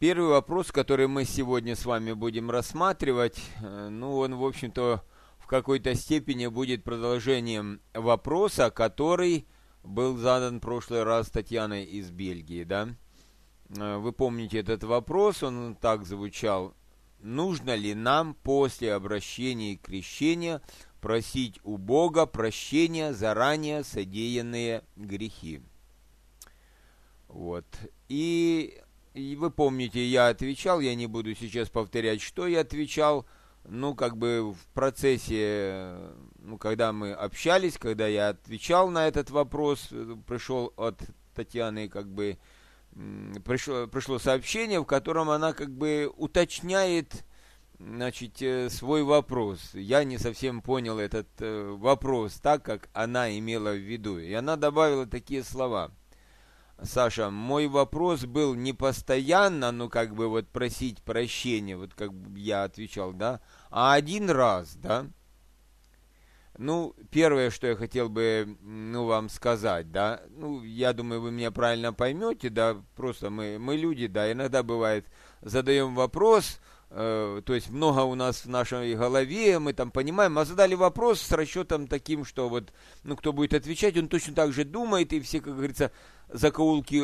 Первый вопрос, который мы сегодня с вами будем рассматривать, он, в общем-то, в какой-то степени будет продолжением вопроса, который был задан в прошлый раз Татьяной из Бельгии, да? Вы помните этот вопрос, он так звучал: нужно ли нам после обращения и крещения просить у Бога прощения за ранее содеянные грехи? Вот. И вы помните, я отвечал, я не буду сейчас повторять, что я отвечал, в процессе, когда мы общались, когда я отвечал на этот вопрос, пришел от Татьяны, пришло сообщение, в котором она уточняет, свой вопрос. Я не совсем понял этот вопрос так, как она имела в виду. И она добавила такие слова: Саша, мой вопрос был не постоянно, просить прощения, я отвечал, да, а один раз, да. Первое, что я хотел бы, вам сказать, да, я думаю, вы меня правильно поймете, да, просто мы люди, да, иногда бывает, задаем вопрос, то есть много у нас в нашей голове, мы там понимаем, а задали вопрос с расчетом таким, что кто будет отвечать, он точно так же думает, и все, как говорится, закоулки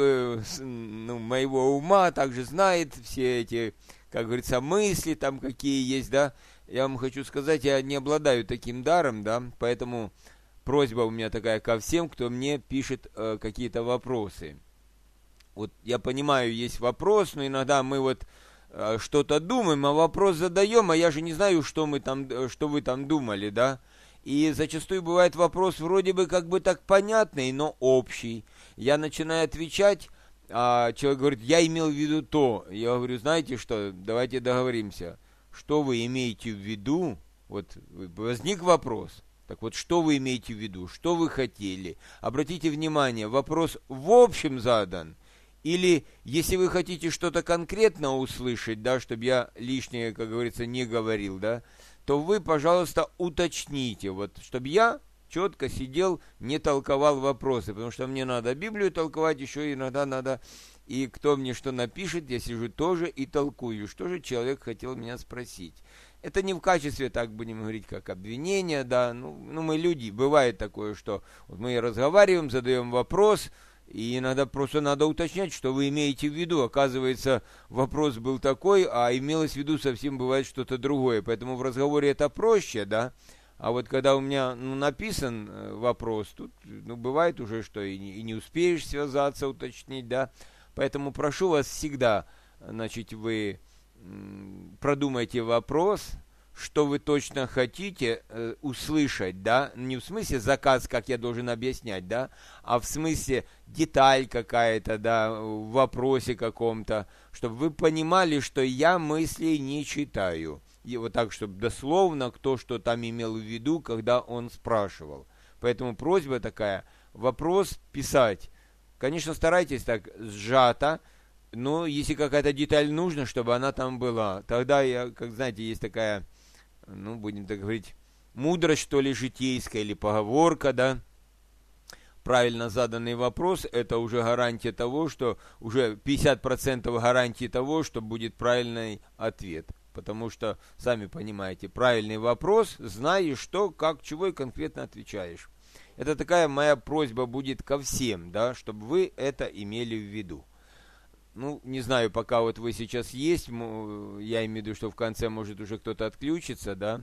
моего ума также знает, все эти, как говорится, мысли там какие есть, да. Я вам хочу сказать, я не обладаю таким даром, да, поэтому просьба у меня такая ко всем, кто мне пишет какие-то вопросы. Вот я понимаю, есть вопрос, но иногда мы что-то думаем, а вопрос задаем, а я же не знаю, что вы там думали, да. И зачастую бывает вопрос вроде бы так понятный, но общий. Я начинаю отвечать, а человек говорит: я имел в виду то. Я говорю: знаете что, давайте договоримся. Что вы имеете в виду? Вот возник вопрос. Так вот, что вы имеете в виду? Что вы хотели? Обратите внимание, вопрос в общем задан. Или, если вы хотите что-то конкретно услышать, да, чтобы я лишнее, как говорится, не говорил, да, то вы, пожалуйста, уточните, чтобы я четко сидел, не толковал вопросы, потому что мне надо Библию толковать, еще иногда надо, и кто мне что напишет, я сижу тоже и толкую, что же человек хотел меня спросить. Это не в качестве, так будем говорить, как обвинения, да, мы люди, бывает такое, что мы разговариваем, задаем вопрос, и иногда просто надо уточнять, что вы имеете в виду. Оказывается, вопрос был такой, а имелось в виду совсем бывает что-то другое. Поэтому в разговоре это проще, да. А вот когда у меня написан вопрос, тут бывает уже, что и не успеешь связаться, уточнить, да. Поэтому прошу вас всегда, вы продумайте вопрос, что вы точно хотите услышать, да, не в смысле заказ, как я должен объяснять, да, а в смысле деталь какая-то, да, в вопросе каком-то, чтобы вы понимали, что я мыслей не читаю. И вот так, чтобы дословно кто что там имел в виду, когда он спрашивал. Поэтому просьба такая: вопрос писать. Конечно, старайтесь так сжато, но если какая-то деталь нужна, чтобы она там была, тогда есть такая, будем так говорить, мудрость, что ли, житейская, или поговорка, да. Правильно заданный вопрос – это уже гарантия того, что уже 50% гарантии того, что будет правильный ответ. Потому что, сами понимаете, правильный вопрос, знаешь что, как, чего и конкретно отвечаешь. Это такая моя просьба будет ко всем, да, чтобы вы это имели в виду. Не знаю, пока вы сейчас есть, я имею в виду, что в конце может уже кто-то отключится, да.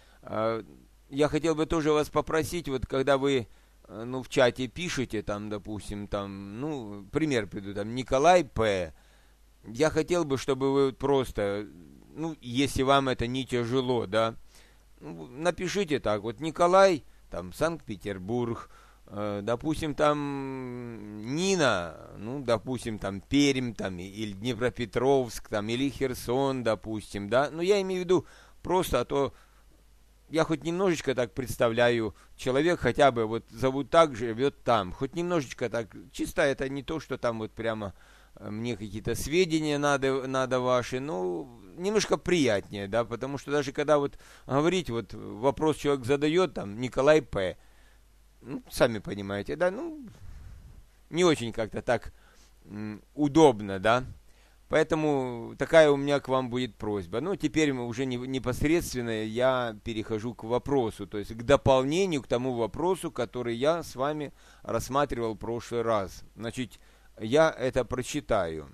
Я хотел бы тоже вас попросить, когда вы, в чате пишете, там, допустим, там, пример приду, там, Николай П. Я хотел бы, чтобы вы просто, если вам это не тяжело, да, напишите так, Николай, там, Санкт-Петербург, допустим, там Нина, допустим, там Пермь, там, или Днепропетровск, там, или Херсон, допустим, да, я имею в виду просто, а то я хоть немножечко так представляю, человек хотя бы зовут так, живет там, хоть немножечко так, чисто это не то, что там прямо мне какие-то сведения надо ваши, немножко приятнее, да, потому что даже когда говорить, вопрос человек задает, там, Николай П., сами понимаете, да, не очень как-то так удобно, да. Поэтому такая у меня к вам будет просьба. Ну, теперь мы уже непосредственно я перехожу к вопросу, то есть к дополнению к тому вопросу, который я с вами рассматривал в прошлый раз. Значит, я это прочитаю.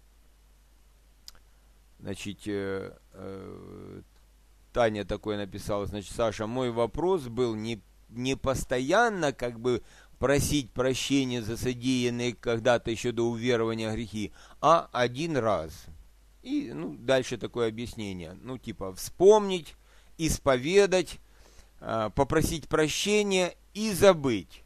Значит, Таня такое написала, значит, Саша, мой вопрос был не постоянно как бы просить прощения за содеянные когда-то еще до уверования грехи, а один раз. И дальше такое объяснение. Типа вспомнить, исповедать, попросить прощения и забыть.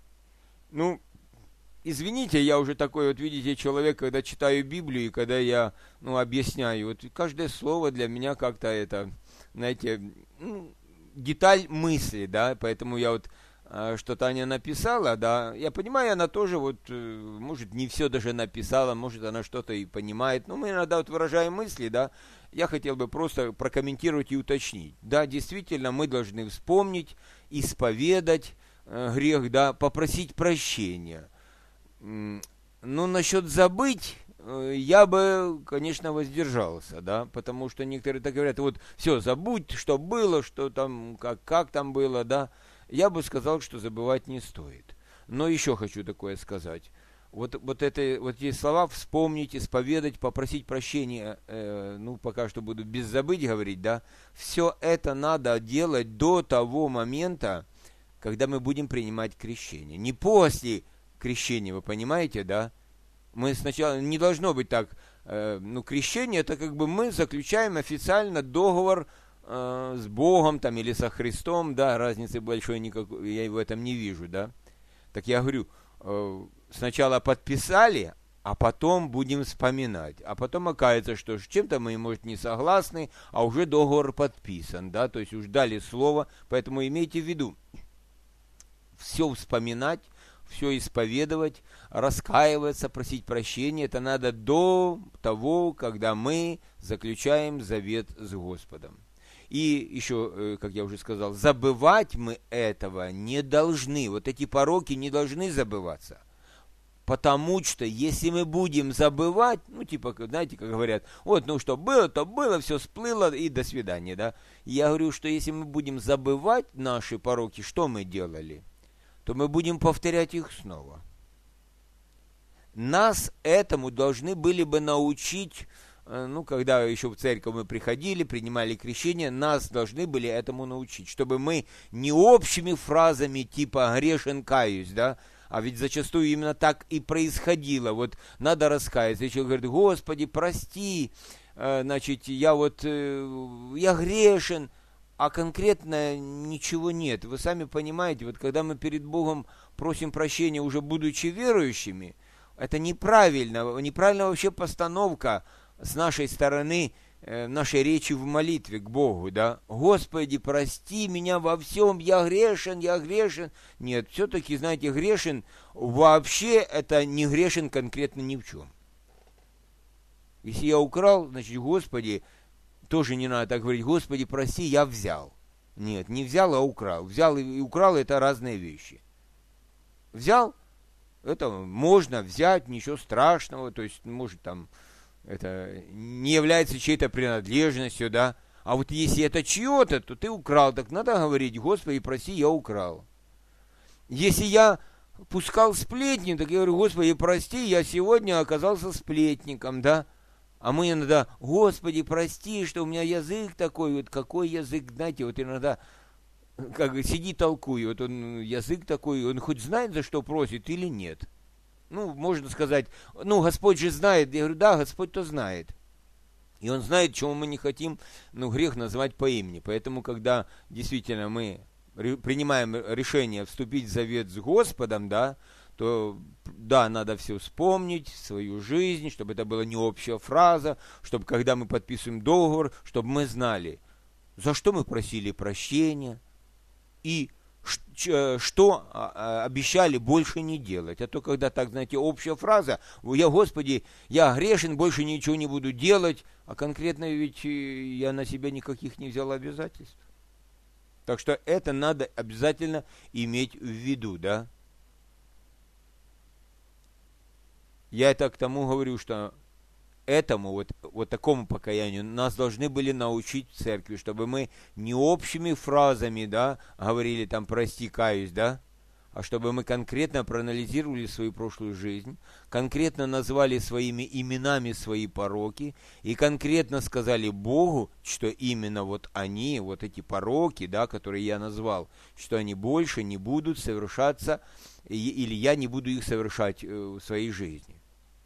Извините, я уже такой, вот видите, человек, когда читаю Библию, и когда я, объясняю, вот каждое слово для меня как-то это, знаете, деталь мысли, да, поэтому я вот, что Таня написала, да, я понимаю, она тоже вот, может, не все даже написала, может, она что-то и понимает, но мы иногда вот выражаем мысли, да, я хотел бы просто прокомментировать и уточнить. Да, действительно, мы должны вспомнить, исповедать грех, да, попросить прощения. Насчет забыть, я бы, конечно, воздержался, да, потому что некоторые так говорят, вот, все, забудь, что было, что там, как там было, да, я бы сказал, что забывать не стоит. Но еще хочу такое сказать. Вот эти слова вспомнить, исповедать, попросить прощения, пока что буду без забыть говорить, да, все это надо делать до того момента, когда мы будем принимать крещение. Не после крещения, вы понимаете, да? Мы сначала, не должно быть так, крещение, это как бы мы заключаем официально договор с Богом там или со Христом, да, разницы большой никакой я в этом не вижу, да. Так я говорю, сначала подписали, а потом будем вспоминать. А потом оказывается, что с чем-то мы, может, не согласны, а уже договор подписан, да, то есть уж дали слово, поэтому имейте в виду, все вспоминать, все исповедовать, раскаиваться, просить прощения, это надо до того, когда мы заключаем завет с Господом. И еще, как я уже сказал, забывать мы этого не должны. Вот эти пороки не должны забываться. Потому что, если мы будем забывать, знаете, как говорят, вот, что было, то было, все сплыло, и до свидания, да. Я говорю, что если мы будем забывать наши пороки, что мы делали, то мы будем повторять их снова. Нас этому должны были бы научить, когда еще в церковь мы приходили, принимали крещение, нас должны были этому научить, чтобы мы не общими фразами типа «грешен, каюсь», да, а ведь зачастую именно так и происходило. Вот надо раскаяться, и человек говорит: «Господи, прости, я грешен», а конкретно ничего нет. Вы сами понимаете, вот когда мы перед Богом просим прощения, уже будучи верующими, это неправильно вообще постановка с нашей стороны, нашей речи в молитве к Богу, да. «Господи, прости меня во всем, я грешен». Нет, все-таки, знаете, грешен вообще это не грешен конкретно ни в чем. Если я украл, значит, Господи, тоже не надо так говорить: «Господи, прости, я взял». Нет, не взял, а украл. Взял и украл — это разные вещи. Взял, это можно взять, ничего страшного, то есть, может, там, это не является чьей-то принадлежностью, да. А вот если это чье-то, то ты украл, так надо говорить: «Господи, прости, я украл». Если я пускал сплетни, так я говорю: «Господи, прости, я сегодня оказался сплетником», да. А мы иногда: «Господи, прости, что у меня язык такой». Вот какой язык, знаете, вот иногда как сиди толкуй, вот он язык такой, он хоть знает, за что просит или нет. Можно сказать, Господь же знает. Я говорю: да, Господь-то знает. И Он знает, чего мы не хотим, грех называть по имени. Поэтому, когда действительно мы принимаем решение вступить в завет с Господом, да, то, да, надо все вспомнить, свою жизнь, чтобы это была не общая фраза, чтобы, когда мы подписываем договор, чтобы мы знали, за что мы просили прощения и что обещали больше не делать. А то, когда так, знаете, общая фраза: «Господи, я грешен, больше ничего не буду делать», а конкретно ведь я на себя никаких не взял обязательств. Так что это надо обязательно иметь в виду, да. Я это к тому говорю, что этому, вот такому покаянию нас должны были научить в церкви, чтобы мы не общими фразами, да, говорили там «прости, каюсь», да, а чтобы мы конкретно проанализировали свою прошлую жизнь, конкретно назвали своими именами свои пороки и конкретно сказали Богу, что именно вот они, вот эти пороки, да, которые я назвал, что они больше не будут совершаться, или я не буду их совершать в своей жизни.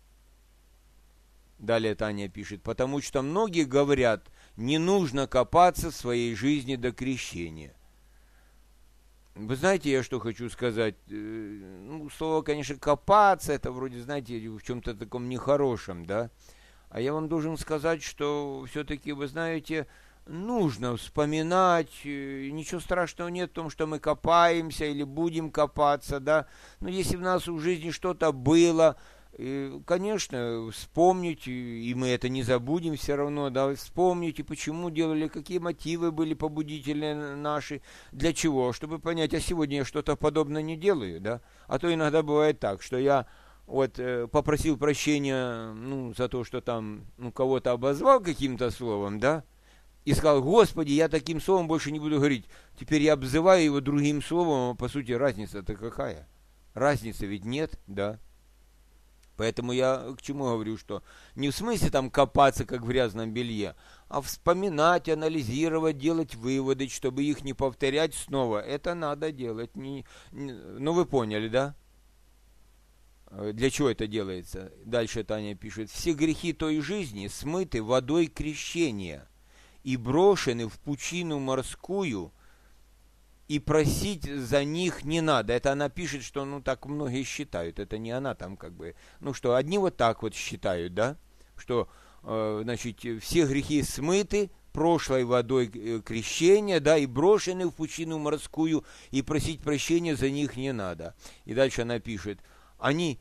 Далее Таня пишет, потому что многие говорят, не нужно копаться в своей жизни до крещения. Вы знаете, я что хочу сказать? Ну, слово, конечно, копаться, это вроде, знаете, в чем-то таком нехорошем, да? А я вам должен сказать, что все-таки, вы знаете, нужно вспоминать, ничего страшного нет в том, что мы копаемся или будем копаться, да? Но если в нас в жизни что-то было, конечно, вспомнить, и мы это не забудем все равно, да, вспомнить, и почему делали, какие мотивы были побудители наши, для чего, чтобы понять, а сегодня я что-то подобное не делаю, да, а то иногда бывает так, что я вот попросил прощения, ну, за то, что там, ну, кого-то обозвал каким-то словом, да, и сказал, Господи, я таким словом больше не буду говорить, теперь я обзываю его другим словом, а по сути разница-то какая? Разницы ведь нет, да. Поэтому я к чему говорю, что не в смысле там копаться, как в грязном белье, а вспоминать, анализировать, делать выводы, чтобы их не повторять снова. Это надо делать. Ну, вы поняли, да? Для чего это делается? Дальше Таня пишет. Все грехи той жизни смыты водой крещения и брошены в пучину морскую, и просить за них не надо. Это она пишет, что, ну, так многие считают. Это не она там как бы... Ну, что одни вот так вот считают, да? Что, значит, все грехи смыты прошлой водой крещения, да, и брошены в пучину морскую, и просить прощения за них не надо. И дальше она пишет, они...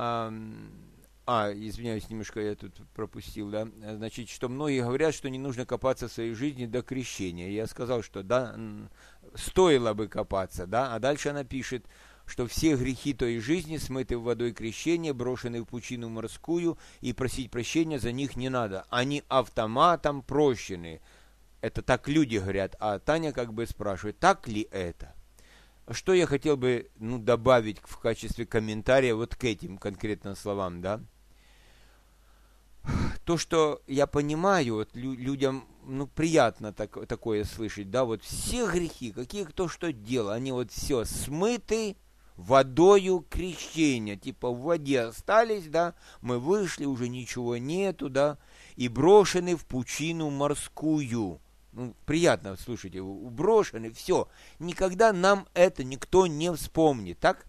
извиняюсь, немножко я тут пропустил, да, значит, что многие говорят, что не нужно копаться в своей жизни до крещения. Я сказал, что, да, стоило бы копаться, да, а дальше она пишет, что все грехи той жизни смыты водой крещения, брошены в пучину морскую, и просить прощения за них не надо. Они автоматом прощены. Это так люди говорят, а Таня как бы спрашивает, так ли это? Что я хотел бы, ну, добавить в качестве комментария вот к этим конкретно словам, да? То, что я понимаю, вот людям, ну, приятно такое слышать, да, вот все грехи, какие кто что делал, они вот все смыты водою крещения, типа в воде остались, да, мы вышли, уже ничего нету, да, и брошены в пучину морскую. Ну, приятно, слушайте, брошены, все, никогда нам это никто не вспомнит, так?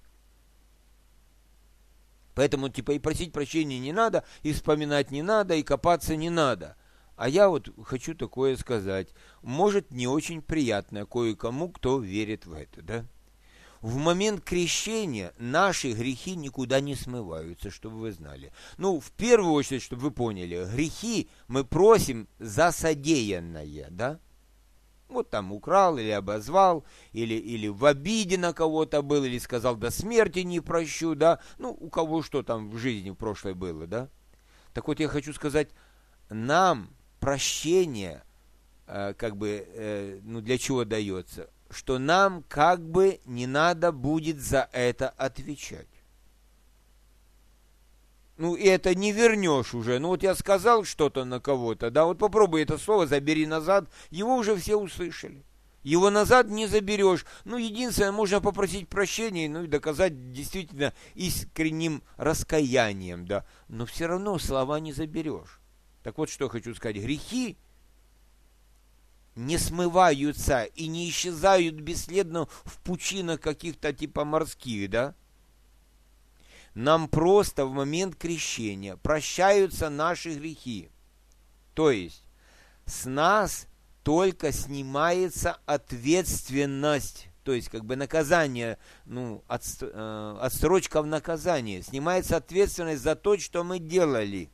Поэтому, типа, и просить прощения не надо, и вспоминать не надо, и копаться не надо. А я вот хочу такое сказать. Может, не очень приятно кое-кому, кто верит в это, да? В момент крещения наши грехи никуда не смываются, чтобы вы знали. Ну, в первую очередь, чтобы вы поняли, грехи мы просим за содеянное, да? Вот там украл или обозвал, или в обиде на кого-то был, или сказал до смерти не прощу, да, ну, у кого что там в жизни в прошлой было, да. Так вот, я хочу сказать, нам прощение, как бы, ну, для чего дается, что нам как бы не надо будет за это отвечать. Ну, и это не вернешь уже. Ну, вот я сказал что-то на кого-то, да, вот попробуй это слово забери назад, его уже все услышали. Его назад не заберешь. Ну, единственное, можно попросить прощения, ну, и доказать действительно искренним раскаянием, да. Но все равно слова не заберешь. Так вот, что хочу сказать. Грехи не смываются и не исчезают бесследно в пучинах каких-то типа морских, да. Нам просто в момент крещения прощаются наши грехи. То есть с нас только снимается ответственность, то есть как бы наказание, ну, отсрочка в наказании. Снимается ответственность за то, что мы делали.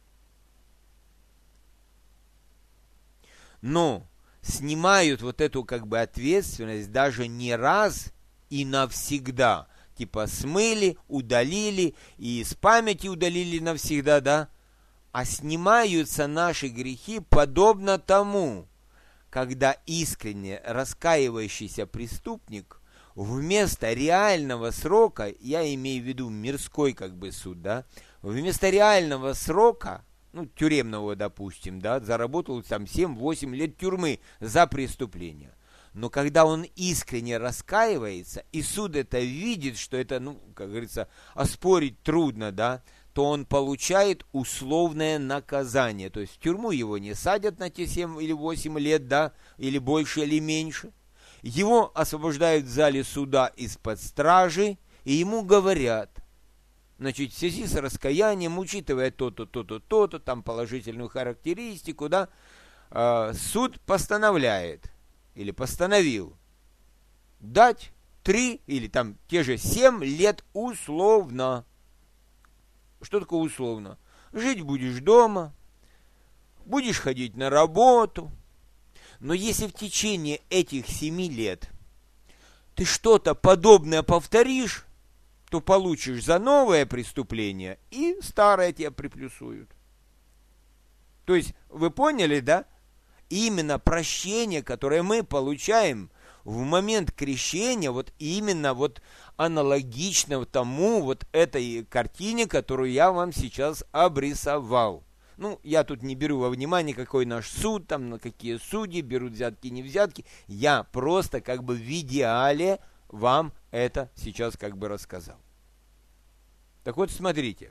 Но снимают вот эту как бы ответственность даже не раз и навсегда. Типа смыли, удалили и с памяти удалили навсегда, да? а снимаются наши грехи подобно тому, когда искренне раскаивающийся преступник вместо реального срока, я имею в виду мирской как бы суд, да, вместо реального срока, ну, тюремного, допустим, да, заработал там 7-8 лет тюрьмы за преступление. Но когда он искренне раскаивается, и суд это видит, что это, ну, как говорится, оспорить трудно, да, то он получает условное наказание. То есть в тюрьму его не садят на те 7 или 8 лет, да, или больше, или меньше. Его освобождают в зале суда из-под стражи, и ему говорят, значит, в связи с раскаянием, учитывая то-то, то-то, то-то, там положительную характеристику, да, суд постановляет, или постановил, дать 3 или там те же 7 лет условно. Что такое условно? Жить будешь дома, будешь ходить на работу. Но если в течение этих 7 лет ты что-то подобное повторишь, то получишь за новое преступление, и старое тебя приплюсуют. То есть, вы поняли, да? Именно прощение, которое мы получаем в момент крещения, вот именно вот аналогично тому вот этой картине, которую я вам сейчас обрисовал. Ну, я тут не беру во внимание, какой наш суд, там, на какие судьи, берут взятки, не взятки. Я просто как бы в идеале вам это сейчас как бы рассказал. Так вот, смотрите.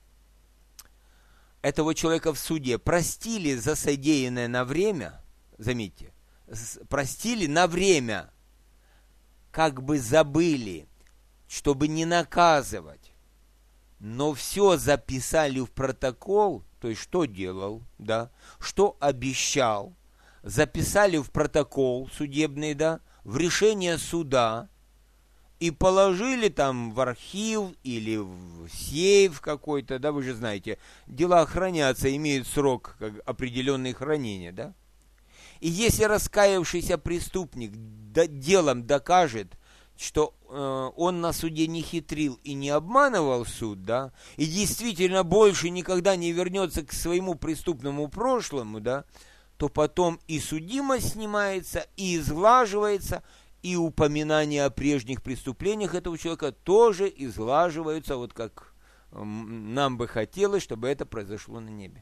Этого человека в суде простили за содеянное на время, заметьте, простили на время, как бы забыли, чтобы не наказывать, но все записали в протокол, то есть что делал, да, что обещал, записали в протокол судебный, да, в решение суда, и положили там в архив или в сейф какой-то, да, вы же знаете, дела хранятся, имеют срок как определенный хранения, да. И если раскаявшийся преступник делом докажет, что он на суде не хитрил и не обманывал суд, да, и действительно больше никогда не вернется к своему преступному прошлому, да, то потом и судимость снимается, и изглаживается, и упоминания о прежних преступлениях этого человека тоже изглаживаются, вот как нам бы хотелось, чтобы это произошло на небе.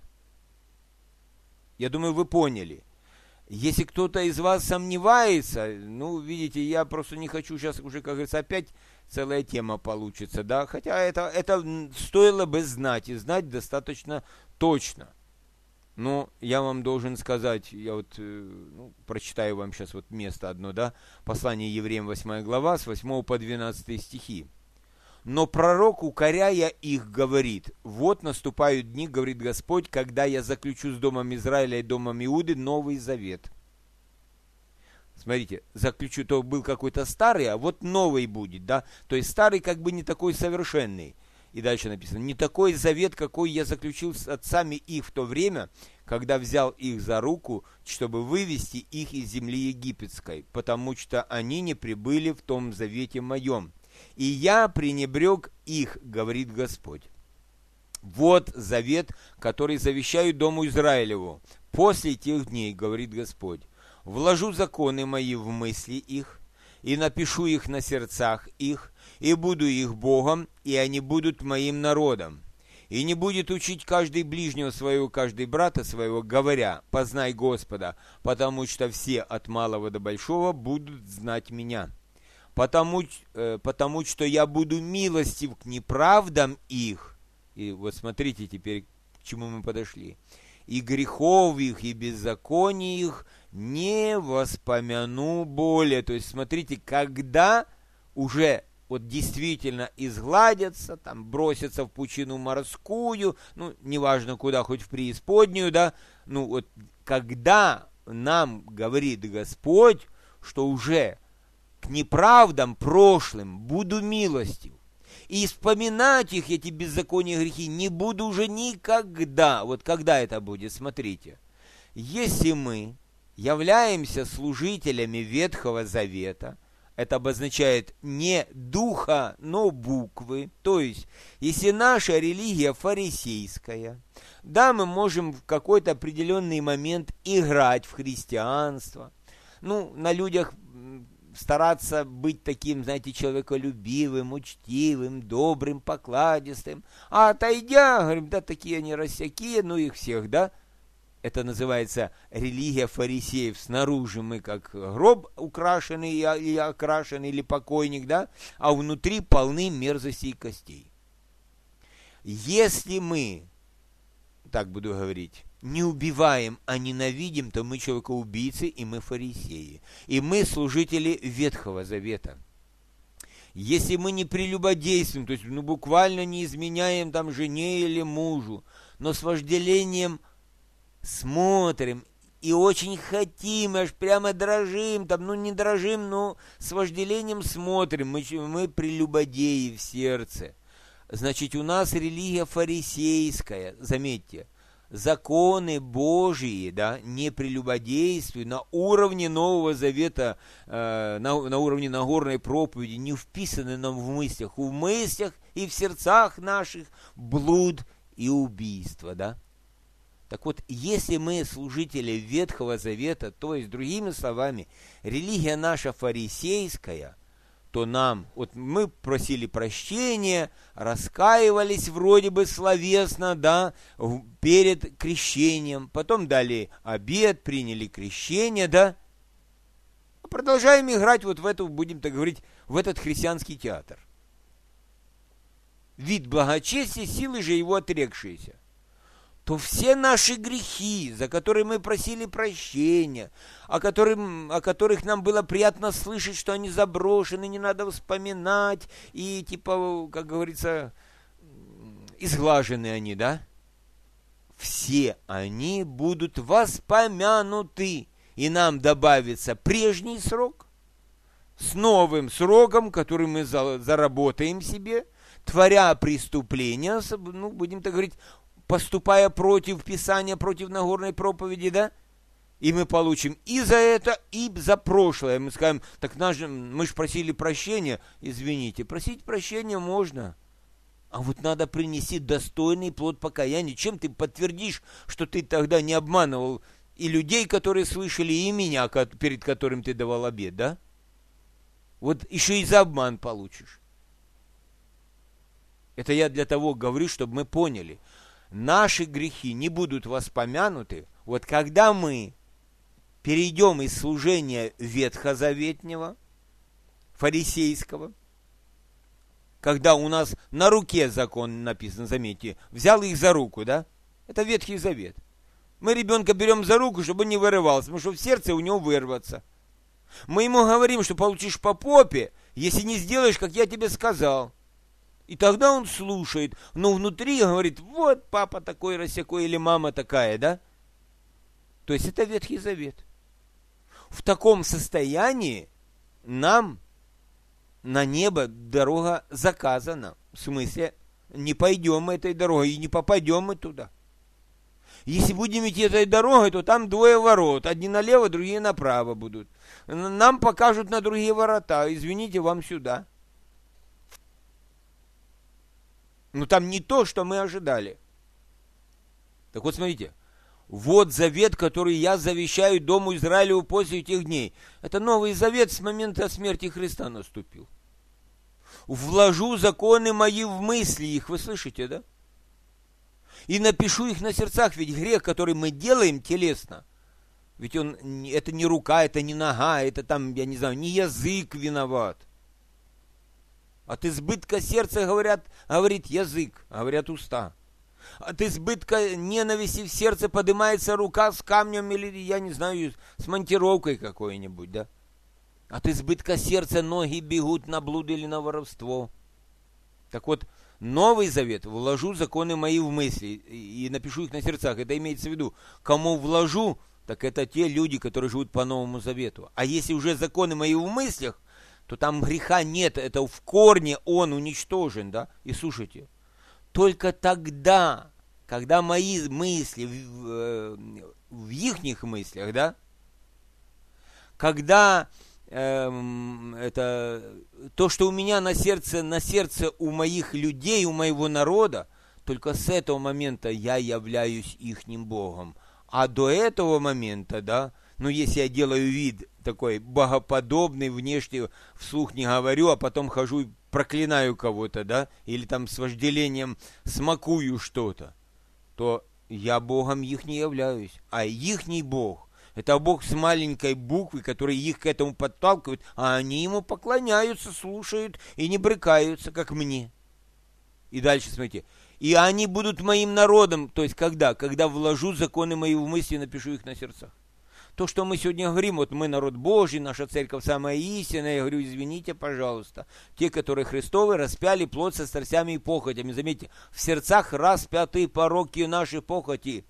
Я думаю, вы поняли. Если кто-то из вас сомневается, ну, видите, я просто не хочу сейчас уже, как говорится, опять целая тема получится, да, хотя это стоило бы знать, и знать достаточно точно. Но я вам должен сказать, я вот прочитаю вам сейчас вот место одно, да, послание Евреям 8 глава, с 8 по 12 стихи. Но пророк, укоряя их, говорит: вот наступают дни, говорит Господь, когда я заключу с домом Израиля и домом Иуды новый завет. Смотрите, заключу, то был какой-то старый, а вот новый будет, да, то есть старый как бы не такой совершенный. И дальше написано: не такой завет, какой я заключил с отцами их в то время, когда взял их за руку, чтобы вывести их из земли египетской, потому что они не прибыли в том завете моем. И я пренебрег их, говорит Господь. Вот завет, который завещаю дому Израилеву. После тех дней, говорит Господь, вложу законы мои в мысли их, и напишу их на сердцах их, и буду их Богом, и они будут моим народом. И не будет учить каждый ближнего своего, каждый брата своего, говоря: познай Господа, потому что все от малого до большого будут знать меня. Потому что я буду милостив к неправдам их. И вот смотрите теперь, к чему мы подошли. И грехов их, и беззаконий их не воспомяну более. То есть, смотрите, когда уже вот действительно изгладятся, там бросятся в пучину морскую, ну, неважно куда, хоть в преисподнюю, да, ну, вот когда нам говорит Господь, что уже к неправдам прошлым буду милостив, и вспоминать их, эти беззакония, грехи, не буду уже никогда. Вот когда это будет, смотрите. Если мы являемся служителями Ветхого Завета, это обозначает не духа, но буквы. То есть, если наша религия фарисейская, Да, мы можем в какой-то определенный момент играть в христианство. Ну, на людях стараться быть таким, знаете, человеколюбивым, учтивым, добрым, покладистым. А отойдя, говорим, да, такие они рассякие, ну их всех, да. Это называется религия фарисеев. Снаружи мы как гроб украшенный или окрашенный, или покойник, да, а внутри полны мерзостей и костей. Если мы, так буду говорить, не убиваем, а ненавидим, то мы человекоубийцы, и мы фарисеи. И мы служители Ветхого Завета. Если мы не прелюбодействуем, то есть буквально не изменяем там жене или мужу, но с вожделением смотрим и очень хотим, аж прямо дрожим, там, не дрожим, но с вожделением смотрим, мы прелюбодеи в сердце. Значит, у нас религия фарисейская, заметьте, законы Божьи, да, не прелюбодействуй, на уровне Нового Завета, на уровне Нагорной проповеди, не вписаны нам в мыслях и в сердцах наших блуд и убийство, да. Так вот, если мы служители Ветхого Завета, то есть, другими словами, религия наша фарисейская, то нам, вот мы просили прощения, раскаивались вроде бы словесно, да, перед крещением, потом дали обет, приняли крещение, да, продолжаем играть вот в эту, будем так говорить, в этот христианский театр. Вид благочестия, силы же его отрекшиеся. То все наши грехи, за которые мы просили прощения, о которых нам было приятно слышать, что они заброшены, не надо вспоминать, и типа, как говорится, изглажены они, да? Все они будут воспомянуты, и нам добавится прежний срок с новым сроком, который мы заработаем себе, творя преступления, будем так говорить, поступая против Писания, против Нагорной проповеди, да, и мы получим и за это, и за прошлое. Мы скажем, так мы же просили прощения. Извините, просить прощения можно, а вот надо принести достойный плод покаяния. Чем ты подтвердишь, что ты тогда не обманывал и людей, которые слышали, и меня, перед которым ты давал обет, да? Вот еще и за обман получишь. Это я для того говорю, чтобы мы поняли. Наши грехи не будут воспомянуты, вот когда мы перейдем из служения ветхозаветнего, фарисейского, когда у нас на руке закон написан, заметьте, взял их за руку, да? Это Ветхий Завет. Мы ребенка берем за руку, чтобы он не вырывался, потому что в сердце у него вырваться. Мы ему говорим, что получишь по попе, если не сделаешь, как я тебе сказал. И тогда он слушает, но внутри говорит, вот папа такой рассякой или мама такая, да? То есть это Ветхий Завет. В таком состоянии нам на небо дорога заказана. В смысле, не пойдем мы этой дорогой и не попадем мы туда. Если будем идти этой дорогой, то там двое ворот. Одни налево, другие направо будут. Нам покажут на другие ворота. Извините, вам сюда. Но там не то, что мы ожидали. Так вот, смотрите. Вот завет, который я завещаю Дому Израилеву после тех дней. Это Новый Завет с момента смерти Христа наступил. Вложу законы мои в мысли их. Вы слышите, да? И напишу их на сердцах. Ведь грех, который мы делаем телесно, ведь это не рука, это не нога, это там, я не знаю, не язык виноват. От избытка сердца говорит язык, говорят уста. От избытка ненависти в сердце поднимается рука с камнем или, я не знаю, с монтировкой какой-нибудь, да? От избытка сердца ноги бегут на блуд или на воровство. Так вот, Новый Завет, вложу законы мои в мысли и напишу их на сердцах. Это имеется в виду, кому вложу, так это те люди, которые живут по Новому Завету. А если уже законы мои в мыслях, то там греха нет, это в корне он уничтожен, да? И слушайте, только тогда, когда мои мысли в ихних мыслях, да? Когда это то, что у меня на сердце у моих людей, у моего народа, только с этого момента я являюсь ихним Богом. А до этого момента, да, ну, если я делаю вид такой богоподобный, внешне вслух не говорю, а потом хожу и проклинаю кого-то, да, или там с вожделением смакую что-то, то я Богом их не являюсь, а ихний Бог. Это Бог с маленькой буквы, который их к этому подталкивает, а они ему поклоняются, слушают и не брыкаются, как мне. И дальше смотрите. И они будут моим народом, то есть когда? Когда вложу законы мои в мысли и напишу их на сердцах. То, что мы сегодня говорим, вот мы народ Божий, наша церковь самая истинная, я говорю, извините, пожалуйста, те, которые Христовы, распяли плоть со страстями и похотями. Заметьте, в сердцах распяты пороки наши похоти.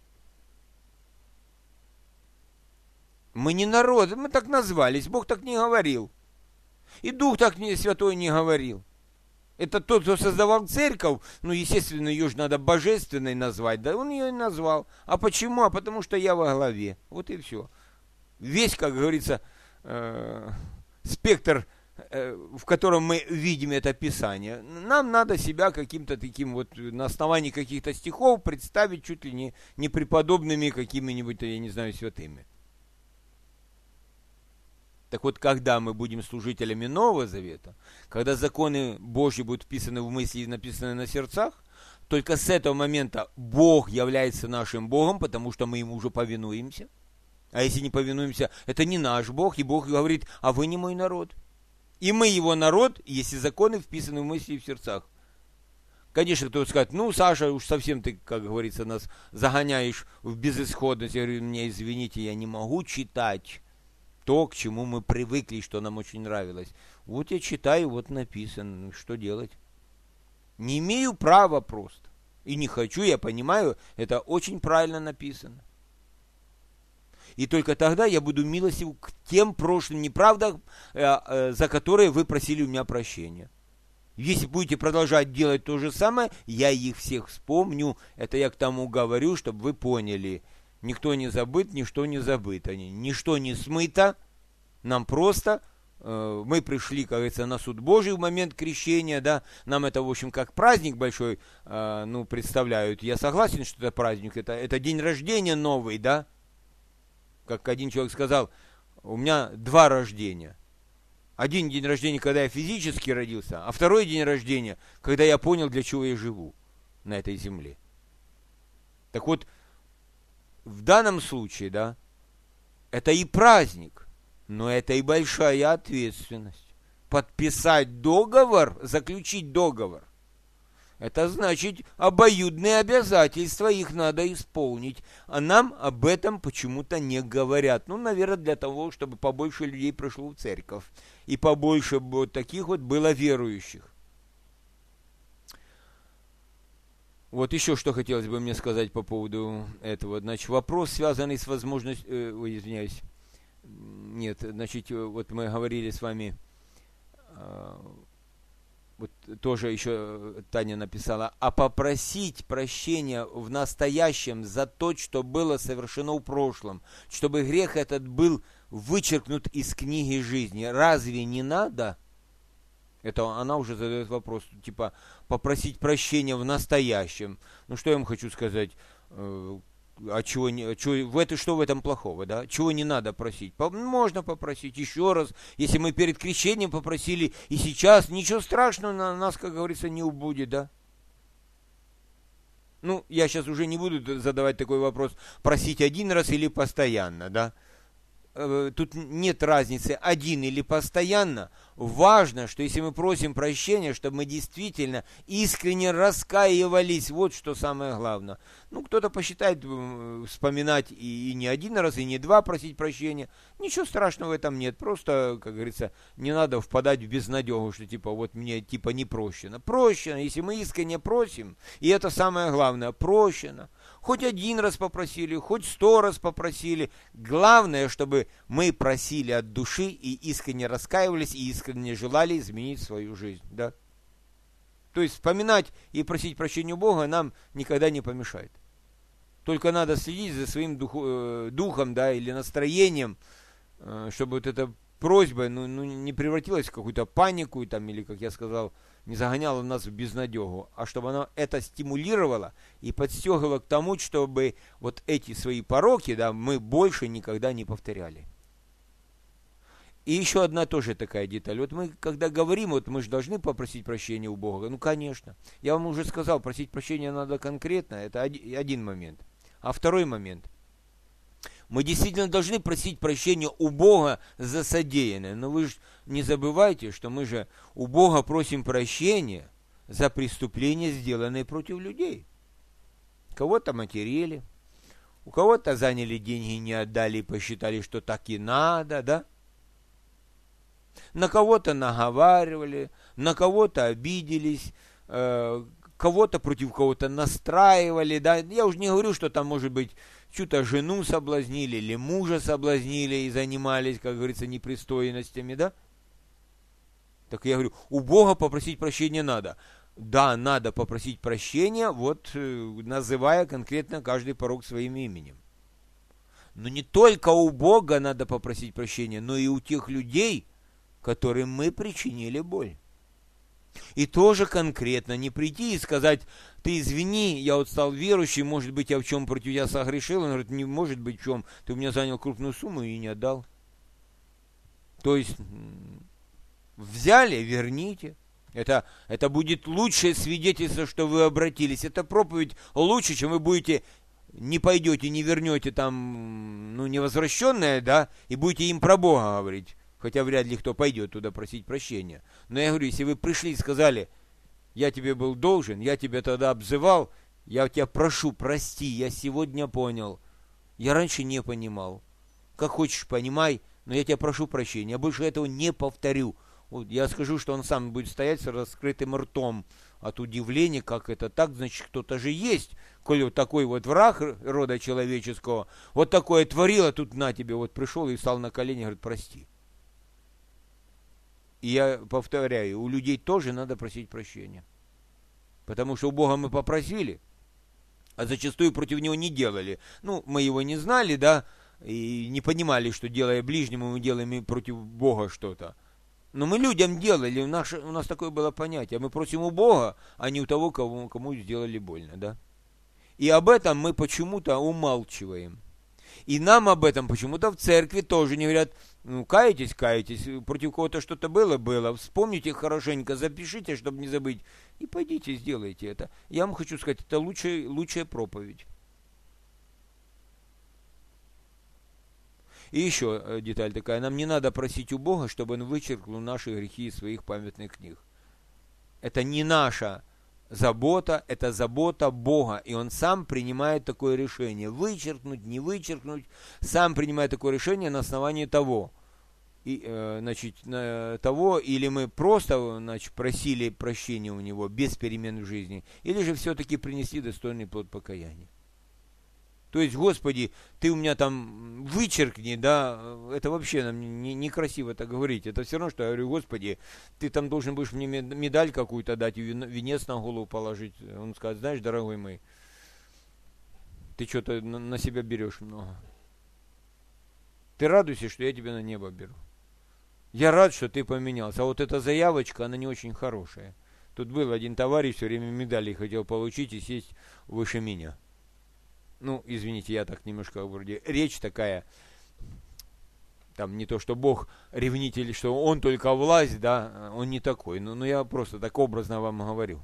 Мы не народ, мы так назвались, Бог так не говорил. И Дух так Святой не говорил. Это тот, кто создавал церковь, ну, естественно, ее же надо божественной назвать, да, он ее и назвал. А почему? А потому что я во главе. Вот и все. Весь, как говорится, спектр, в котором мы видим это Писание. Нам надо себя каким-то таким вот, на основании каких-то стихов представить чуть ли не преподобными какими-нибудь, я не знаю, святыми. Так вот, когда мы будем служителями Нового Завета, когда законы Божьи будут вписаны в мысли и написаны на сердцах, только с этого момента Бог является нашим Богом, потому что мы Ему уже повинуемся. А если не повинуемся, это не наш Бог, и Бог говорит, а вы не мой народ. И мы Его народ, если законы вписаны в мысли и в сердцах. Конечно, кто-то скажет, ну, Саша, уж совсем ты, как говорится, нас загоняешь в безысходность. Я говорю, мне извините, я не могу читать то, к чему мы привыкли, что нам очень нравилось. Вот я читаю, вот написано. Что делать? Не имею права просто. И не хочу, я понимаю, это очень правильно написано. И только тогда я буду милостив к тем прошлым неправдам, за которые вы просили у меня прощения. Если будете продолжать делать то же самое, я их всех вспомню. Это я к тому говорю, чтобы вы поняли. Никто не забыт, ничто не забыто. Ничто не смыто. Нам просто, мы пришли, как говорится, на суд Божий в момент крещения, да. Нам это, в общем, как праздник большой, ну, представляют. Я согласен, что это праздник. Это день рождения новый, да. Как один человек сказал, у меня 2 рождения. Один день рождения, когда я физически родился, а второй день рождения, когда я понял, для чего я живу на этой земле. Так вот, в данном случае, да, это и праздник, но это и большая ответственность. Подписать договор, заключить договор, это значит обоюдные обязательства, их надо исполнить. А нам об этом почему-то не говорят. Ну, наверное, для того, чтобы побольше людей пришло в церковь. И побольше вот таких вот было верующих. Вот еще что хотелось бы мне сказать по поводу этого. Значит, вопрос, связанный с возможностью... Ой, извиняюсь. Нет, значит, вот мы говорили с вами... Вот тоже еще Таня написала. А попросить прощения в настоящем за то, что было совершено в прошлом. Чтобы грех этот был вычеркнут из книги жизни. Разве не надо? Это она уже задает вопрос, типа, попросить прощения в настоящем. Ну, что я вам хочу сказать? Что в этом плохого, да? Чего не надо просить? Можно попросить еще раз. Если мы перед крещением попросили, и сейчас, ничего страшного на нас, как говорится, не убудет, да? Ну, я сейчас уже не буду задавать такой вопрос, просить один раз или постоянно, да? Тут нет разницы, один или постоянно. Важно, что если мы просим прощения, чтобы мы действительно искренне раскаивались. Вот что самое главное. Ну, кто-то посчитает вспоминать и не один раз, и не 2 просить прощения. Ничего страшного в этом нет. Просто, как говорится, не надо впадать в безнадегу, что типа вот мне типа не прощено. Прощено, если мы искренне просим, и это самое главное, прощено. Хоть 1 раз попросили, хоть 100 раз попросили. Главное, чтобы мы просили от души и искренне раскаивались, и искренне желали изменить свою жизнь. Да? То есть вспоминать и просить прощения у Бога нам никогда не помешает. Только надо следить за своим духом, да, или настроением, чтобы вот это просьба не превратилась в какую-то панику, там, или, как я сказал, не загоняла нас в безнадегу, а чтобы она это стимулировала и подстегивала к тому, чтобы вот эти свои пороки, да, мы больше никогда не повторяли. И еще одна тоже такая деталь. Вот мы, когда говорим, вот мы же должны попросить прощения у Бога. Ну, конечно. Я вам уже сказал, просить прощения надо конкретно. Это один момент. А второй момент. Мы действительно должны просить прощения у Бога за содеянное. Но вы же не забывайте, что мы же у Бога просим прощения за преступления, сделанные против людей. Кого-то материли, у кого-то заняли деньги, не отдали и посчитали, что так и надо, да? На кого-то наговаривали, на кого-то обиделись, кого-то против кого-то настраивали, да? Я уже не говорю, что там, может быть, чью-то жену соблазнили или мужа соблазнили и занимались, как говорится, непристойностями, да? Так я говорю, у Бога попросить прощения надо. Да, надо попросить прощения, вот называя конкретно каждый порок своим именем. Но не только у Бога надо попросить прощения, но и у тех людей, которым мы причинили боль. И тоже конкретно не прийти и сказать, ты извини, я вот стал верующим, может быть, я в чем против тебя согрешил. Он говорит, не может быть в чем, ты у меня занял крупную сумму и не отдал. То есть, взяли, верните. Это будет лучшее свидетельство, что вы обратились. Это проповедь лучше, чем вы будете, не пойдете, не вернете там, невозвращенное, да, и будете им про Бога говорить. Хотя вряд ли кто пойдет туда просить прощения. Но я говорю, если вы пришли и сказали, я тебе был должен, я тебя тогда обзывал, я тебя прошу, прости, я сегодня понял. Я раньше не понимал. Как хочешь, понимай, но я тебя прошу прощения. Я больше этого не повторю. Вот я скажу, что он сам будет стоять с раскрытым ртом от удивления, как это так, значит, кто-то же есть, коли вот такой вот враг рода человеческого, вот такое творил, а тут на тебе, вот пришел и встал на колени и говорит, прости. И я повторяю, у людей тоже надо просить прощения. Потому что у Бога мы попросили, а зачастую против него не делали. Мы его не знали, да, и не понимали, что делая ближнему, мы делаем и против Бога что-то. Но мы людям делали, у нас такое было понятие. Мы просим у Бога, а не у того, кому сделали больно, да. И об этом мы почему-то умалчиваем. И нам об этом почему-то в церкви тоже не говорят, каетесь, против кого-то что-то было, вспомните хорошенько, запишите, чтобы не забыть, и пойдите, сделайте это. Я вам хочу сказать, это лучшая проповедь. И еще деталь такая, нам не надо просить у Бога, чтобы Он вычеркнул наши грехи из своих памятных книг. Это не наша забота, это забота Бога, и Он сам принимает такое решение. Вычеркнуть, не вычеркнуть, сам принимает такое решение на основании того. Того, или мы просто просили прощения у Него без перемен в жизни, или же все-таки принесли достойный плод покаяния. То есть, Господи, Ты у меня там вычеркни, да, это вообще нам некрасиво так говорить. Это все равно, что я говорю, Господи, Ты там должен будешь мне медаль какую-то дать, венец на голову положить. Он скажет, знаешь, дорогой мой, ты что-то на себя берешь много. Ты радуйся, что я тебя на небо беру. Я рад, что ты поменялся. А вот эта заявочка, она не очень хорошая. Тут был один товарищ, все время медали хотел получить и сесть выше меня. Извините, я так немножко вроде речь такая, там не то, что Бог ревнитель, что Он только власть, да, Он не такой. Но я просто так образно вам говорю.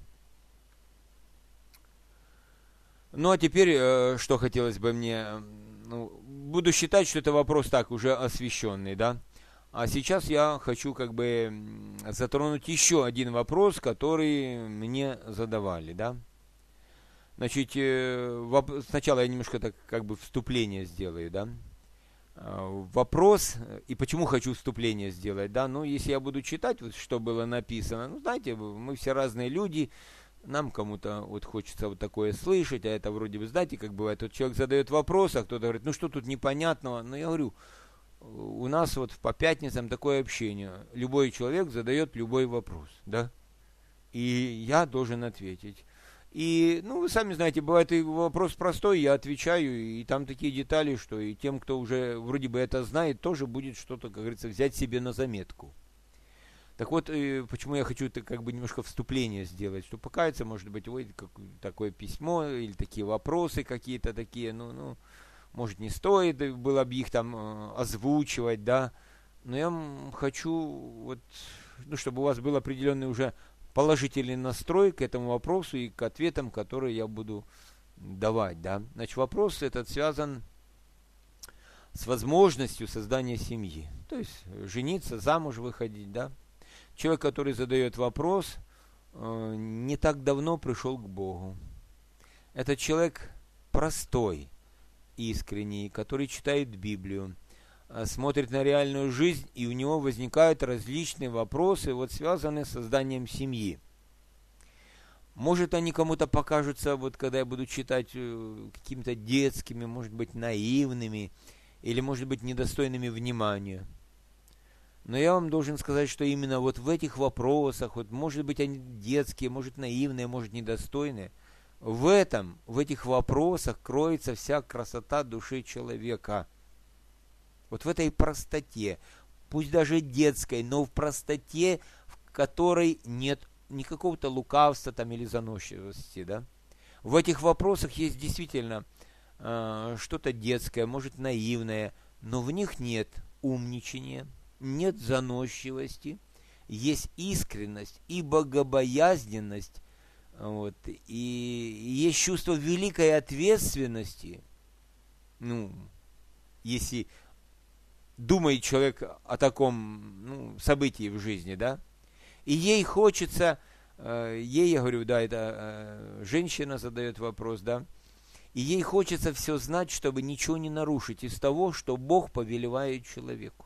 А теперь, что хотелось бы мне, буду считать, что это вопрос так уже освященный, да. А сейчас я хочу затронуть еще один вопрос, который мне задавали, да. Значит, сначала я немножко так вступление сделаю, да. Вопрос, и почему хочу вступление сделать, да, если я буду читать, вот что было написано, знаете, мы все разные люди, нам кому-то вот хочется вот такое слышать, а это вроде бы, знаете, как бывает, вот человек задает вопрос, а кто-то говорит, что тут непонятного, я говорю, у нас вот по пятницам такое общение, любой человек задает любой вопрос, да, и я должен ответить. И, ну, вы сами знаете, бывает и вопрос простой, я отвечаю, и там такие детали, что и тем, кто уже вроде бы это знает, тоже будет что-то, как говорится, взять себе на заметку. Так вот, почему я хочу это как бы немножко вступление сделать, что покаяться, может быть, ой, такое письмо или такие вопросы какие-то такие, ну, может, не стоит было бы их там озвучивать, да, но я хочу, вот, ну, чтобы у вас был определенный уже положительный настрой к этому вопросу и к ответам, которые я буду давать, да. Значит, вопрос этот связан с возможностью создания семьи, то есть жениться, замуж выходить, да. Человек, который задает вопрос, не так давно пришел к Богу. Это человек простой, искренний, который читает Библию, смотрит на реальную жизнь, и у него возникают различные вопросы, вот связанные с созданием семьи. Может, они кому-то покажутся, вот когда я буду читать, какими-то детскими, может быть, наивными, или, может быть, недостойными внимания. Но я вам должен сказать, что именно вот в этих вопросах, вот, может быть, они детские, может, наивные, может, недостойные, в этих вопросах кроется вся красота души человека. Вот в этой простоте, пусть даже детской, но в простоте, в которой нет никакого-то лукавства там или заносчивости, да. В этих вопросах есть действительно что-то детское, может, наивное, но в них нет умничания, нет заносчивости, есть искренность и богобоязненность, вот, и есть чувство великой ответственности. Ну, если думает человек о таком событии в жизни, да, и ей хочется, я говорю, да, это женщина задает вопрос, да, и ей хочется все знать, чтобы ничего не нарушить из того, что Бог повелевает человеку.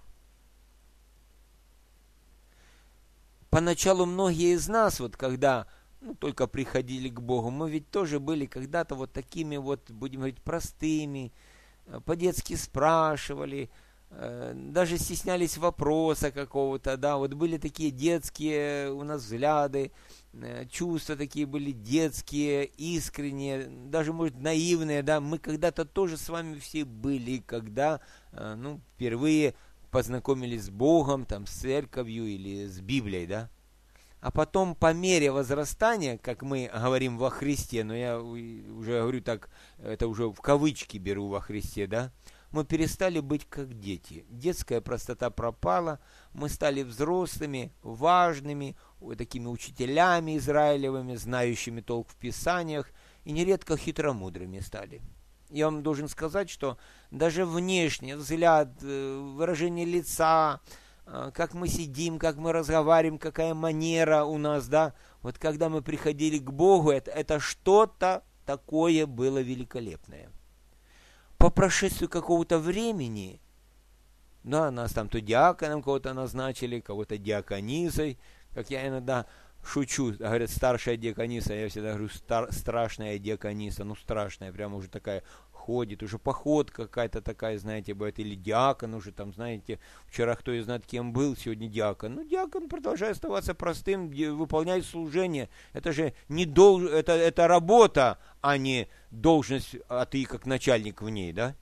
Поначалу многие из нас, вот когда только приходили к Богу, мы ведь тоже были когда-то вот такими вот, будем говорить, простыми, по-детски спрашивали, даже стеснялись вопроса какого-то, да, вот были такие детские у нас взгляды, чувства такие были детские, искренние, даже, может, наивные, да, мы когда-то тоже с вами все были, когда, впервые познакомились с Богом, там, с церковью или с Библией, да. А потом, по мере возрастания, как мы говорим во Христе, но я уже говорю так, это уже в кавычки беру во Христе, да, мы перестали быть как дети. Детская простота пропала, мы стали взрослыми, важными, такими учителями израилевыми, знающими толк в Писаниях, и нередко хитромудрыми стали. Я вам должен сказать, что даже внешний взгляд, выражение лица, как мы сидим, как мы разговариваем, какая манера у нас, да, вот когда мы приходили к Богу, это что-то такое было великолепное. По прошествию какого-то времени, да, нас там то диаконом кого-то назначили, кого-то диаконисой, как я иногда шучу, говорят, старшая диакониса, я всегда говорю, страшная диакониса, страшная, прямо уже такая ходит, уже походка какая-то такая, знаете, бывает, или диакон уже там, знаете, вчера кто из знает, кем был, сегодня диакон. Диакон продолжает оставаться простым, выполнять служение, это же не это работа, а не должность, а ты как начальник в ней, да?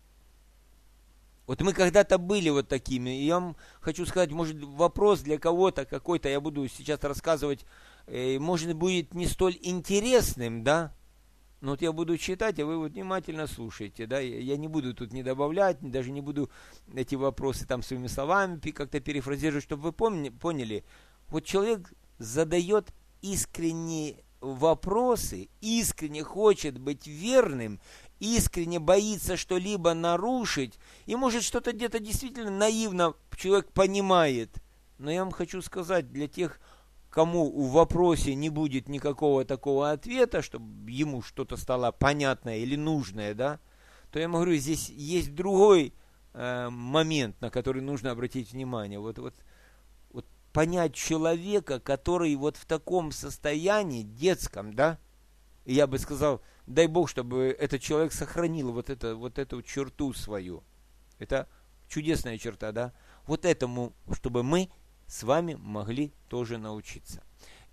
Вот мы когда-то были вот такими, и я вам хочу сказать, может, вопрос для кого-то какой-то, я буду сейчас рассказывать, может, будет не столь интересным, да? Но вот я буду читать, а вы вот внимательно слушайте, да? Я не буду тут не добавлять, даже не буду эти вопросы там своими словами как-то перефразировать, чтобы вы поняли. Вот человек задает искренние вопросы, искренне хочет быть верным, искренне боится что-либо нарушить, и может что-то где-то действительно наивно человек понимает. Но я вам хочу сказать, для тех, кому в вопросе не будет никакого такого ответа, чтобы ему что-то стало понятное или нужное, да, то я ему говорю, здесь есть другой момент, на который нужно обратить внимание. Вот понять человека, который вот в таком состоянии детском, да, и я бы сказал, дай Бог, чтобы этот человек сохранил вот эту черту свою. Это чудесная черта, да? Вот этому, чтобы мы с вами могли тоже научиться.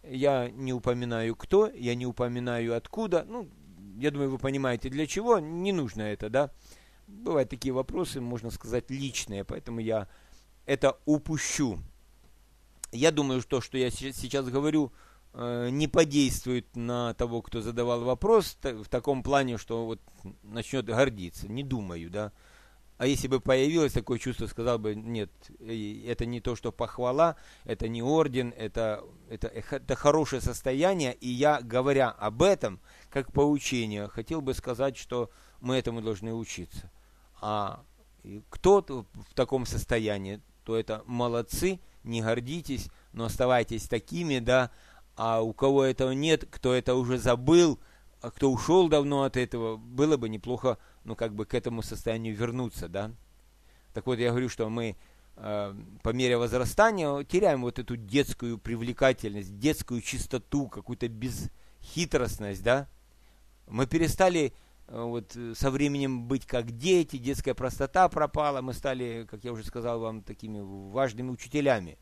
Я не упоминаю кто, я не упоминаю откуда. Ну, я думаю, вы понимаете, для чего. Не нужно это, да. Бывают такие вопросы, можно сказать, личные, поэтому я это упущу. Я думаю, что я сейчас говорю, не подействует на того, кто задавал вопрос, в таком плане, что вот начнет гордиться. Не думаю, да. А если бы появилось такое чувство, сказал бы, нет, это не то, что похвала, это не орден, это хорошее состояние, и я, говоря об этом, как поучение, хотел бы сказать, что мы этому должны учиться. А кто в таком состоянии, то это молодцы, не гордитесь, но оставайтесь такими, да, а у кого этого нет, кто это уже забыл, а кто ушел давно от этого, было бы неплохо, ну, как бы к этому состоянию вернуться, да. Так вот, я говорю, что мы по мере возрастания теряем вот эту детскую привлекательность, детскую чистоту, какую-то бесхитростность, да. Мы перестали вот со временем быть как дети, детская простота пропала, мы стали, как я уже сказал вам, такими важными учителями.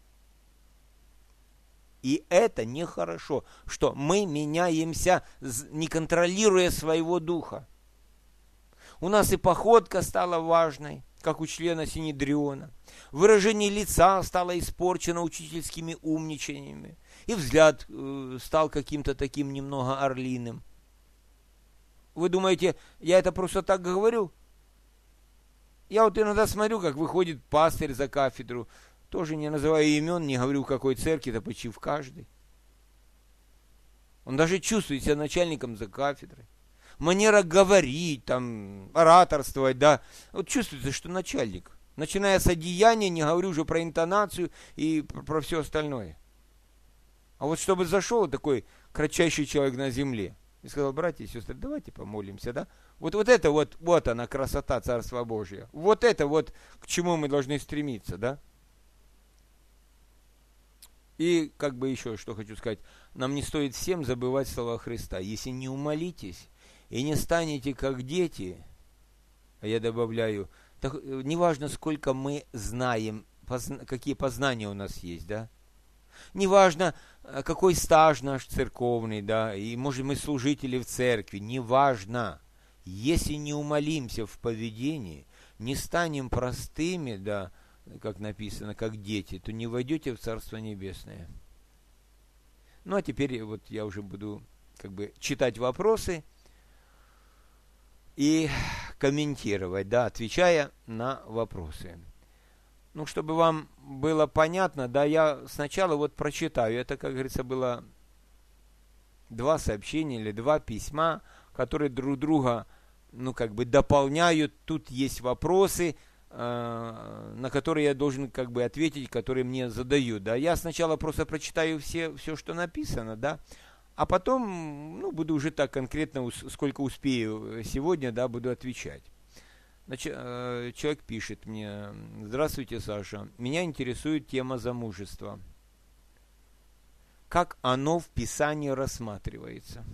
И это нехорошо, что мы меняемся, не контролируя своего духа. У нас и походка стала важной, как у члена Синедриона. Выражение лица стало испорчено учительскими умничаниями. И взгляд стал каким-то таким немного орлиным. Вы думаете, я это просто так говорю? Я вот иногда смотрю, как выходит пастырь за кафедру. Тоже не называю имен, не говорю, в какой церкви, да почти в каждой. Он даже чувствует себя начальником за кафедрой. Манера говорить, там, ораторствовать, да. Вот чувствуется, что начальник. Начиная с одеяния, не говорю уже про интонацию и про все остальное. А вот чтобы зашел такой кратчайший человек на земле и сказал, братья и сестры, давайте помолимся, да. Вот это вот она, красота Царства Божия. Вот это вот, к чему мы должны стремиться, да. И как бы еще что хочу сказать, нам не стоит всем забывать слова Христа. Если не умолитесь и не станете как дети, а я добавляю, так, неважно, сколько мы знаем, какие познания у нас есть, да, неважно, какой стаж наш церковный, да, и может мы служители в церкви, неважно, если не умолимся в поведении, не станем простыми, да, как написано, как дети, то не войдете в Царство Небесное. Ну, а теперь вот я уже буду как бы читать вопросы и комментировать, да, отвечая на вопросы. Ну, чтобы вам было понятно, да, я сначала вот прочитаю. Это, как говорится, было 2 сообщения или 2 письма, которые друг друга, ну, как бы дополняют. Тут есть вопросы, на которые я должен как бы ответить, которые мне задают, да. Я сначала просто прочитаю все, что написано, да, а потом, ну, буду уже так конкретно, сколько успею сегодня, да, буду отвечать. Значит, человек пишет мне, здравствуйте, Саша, меня интересует тема замужества. Как оно в Писании рассматривается?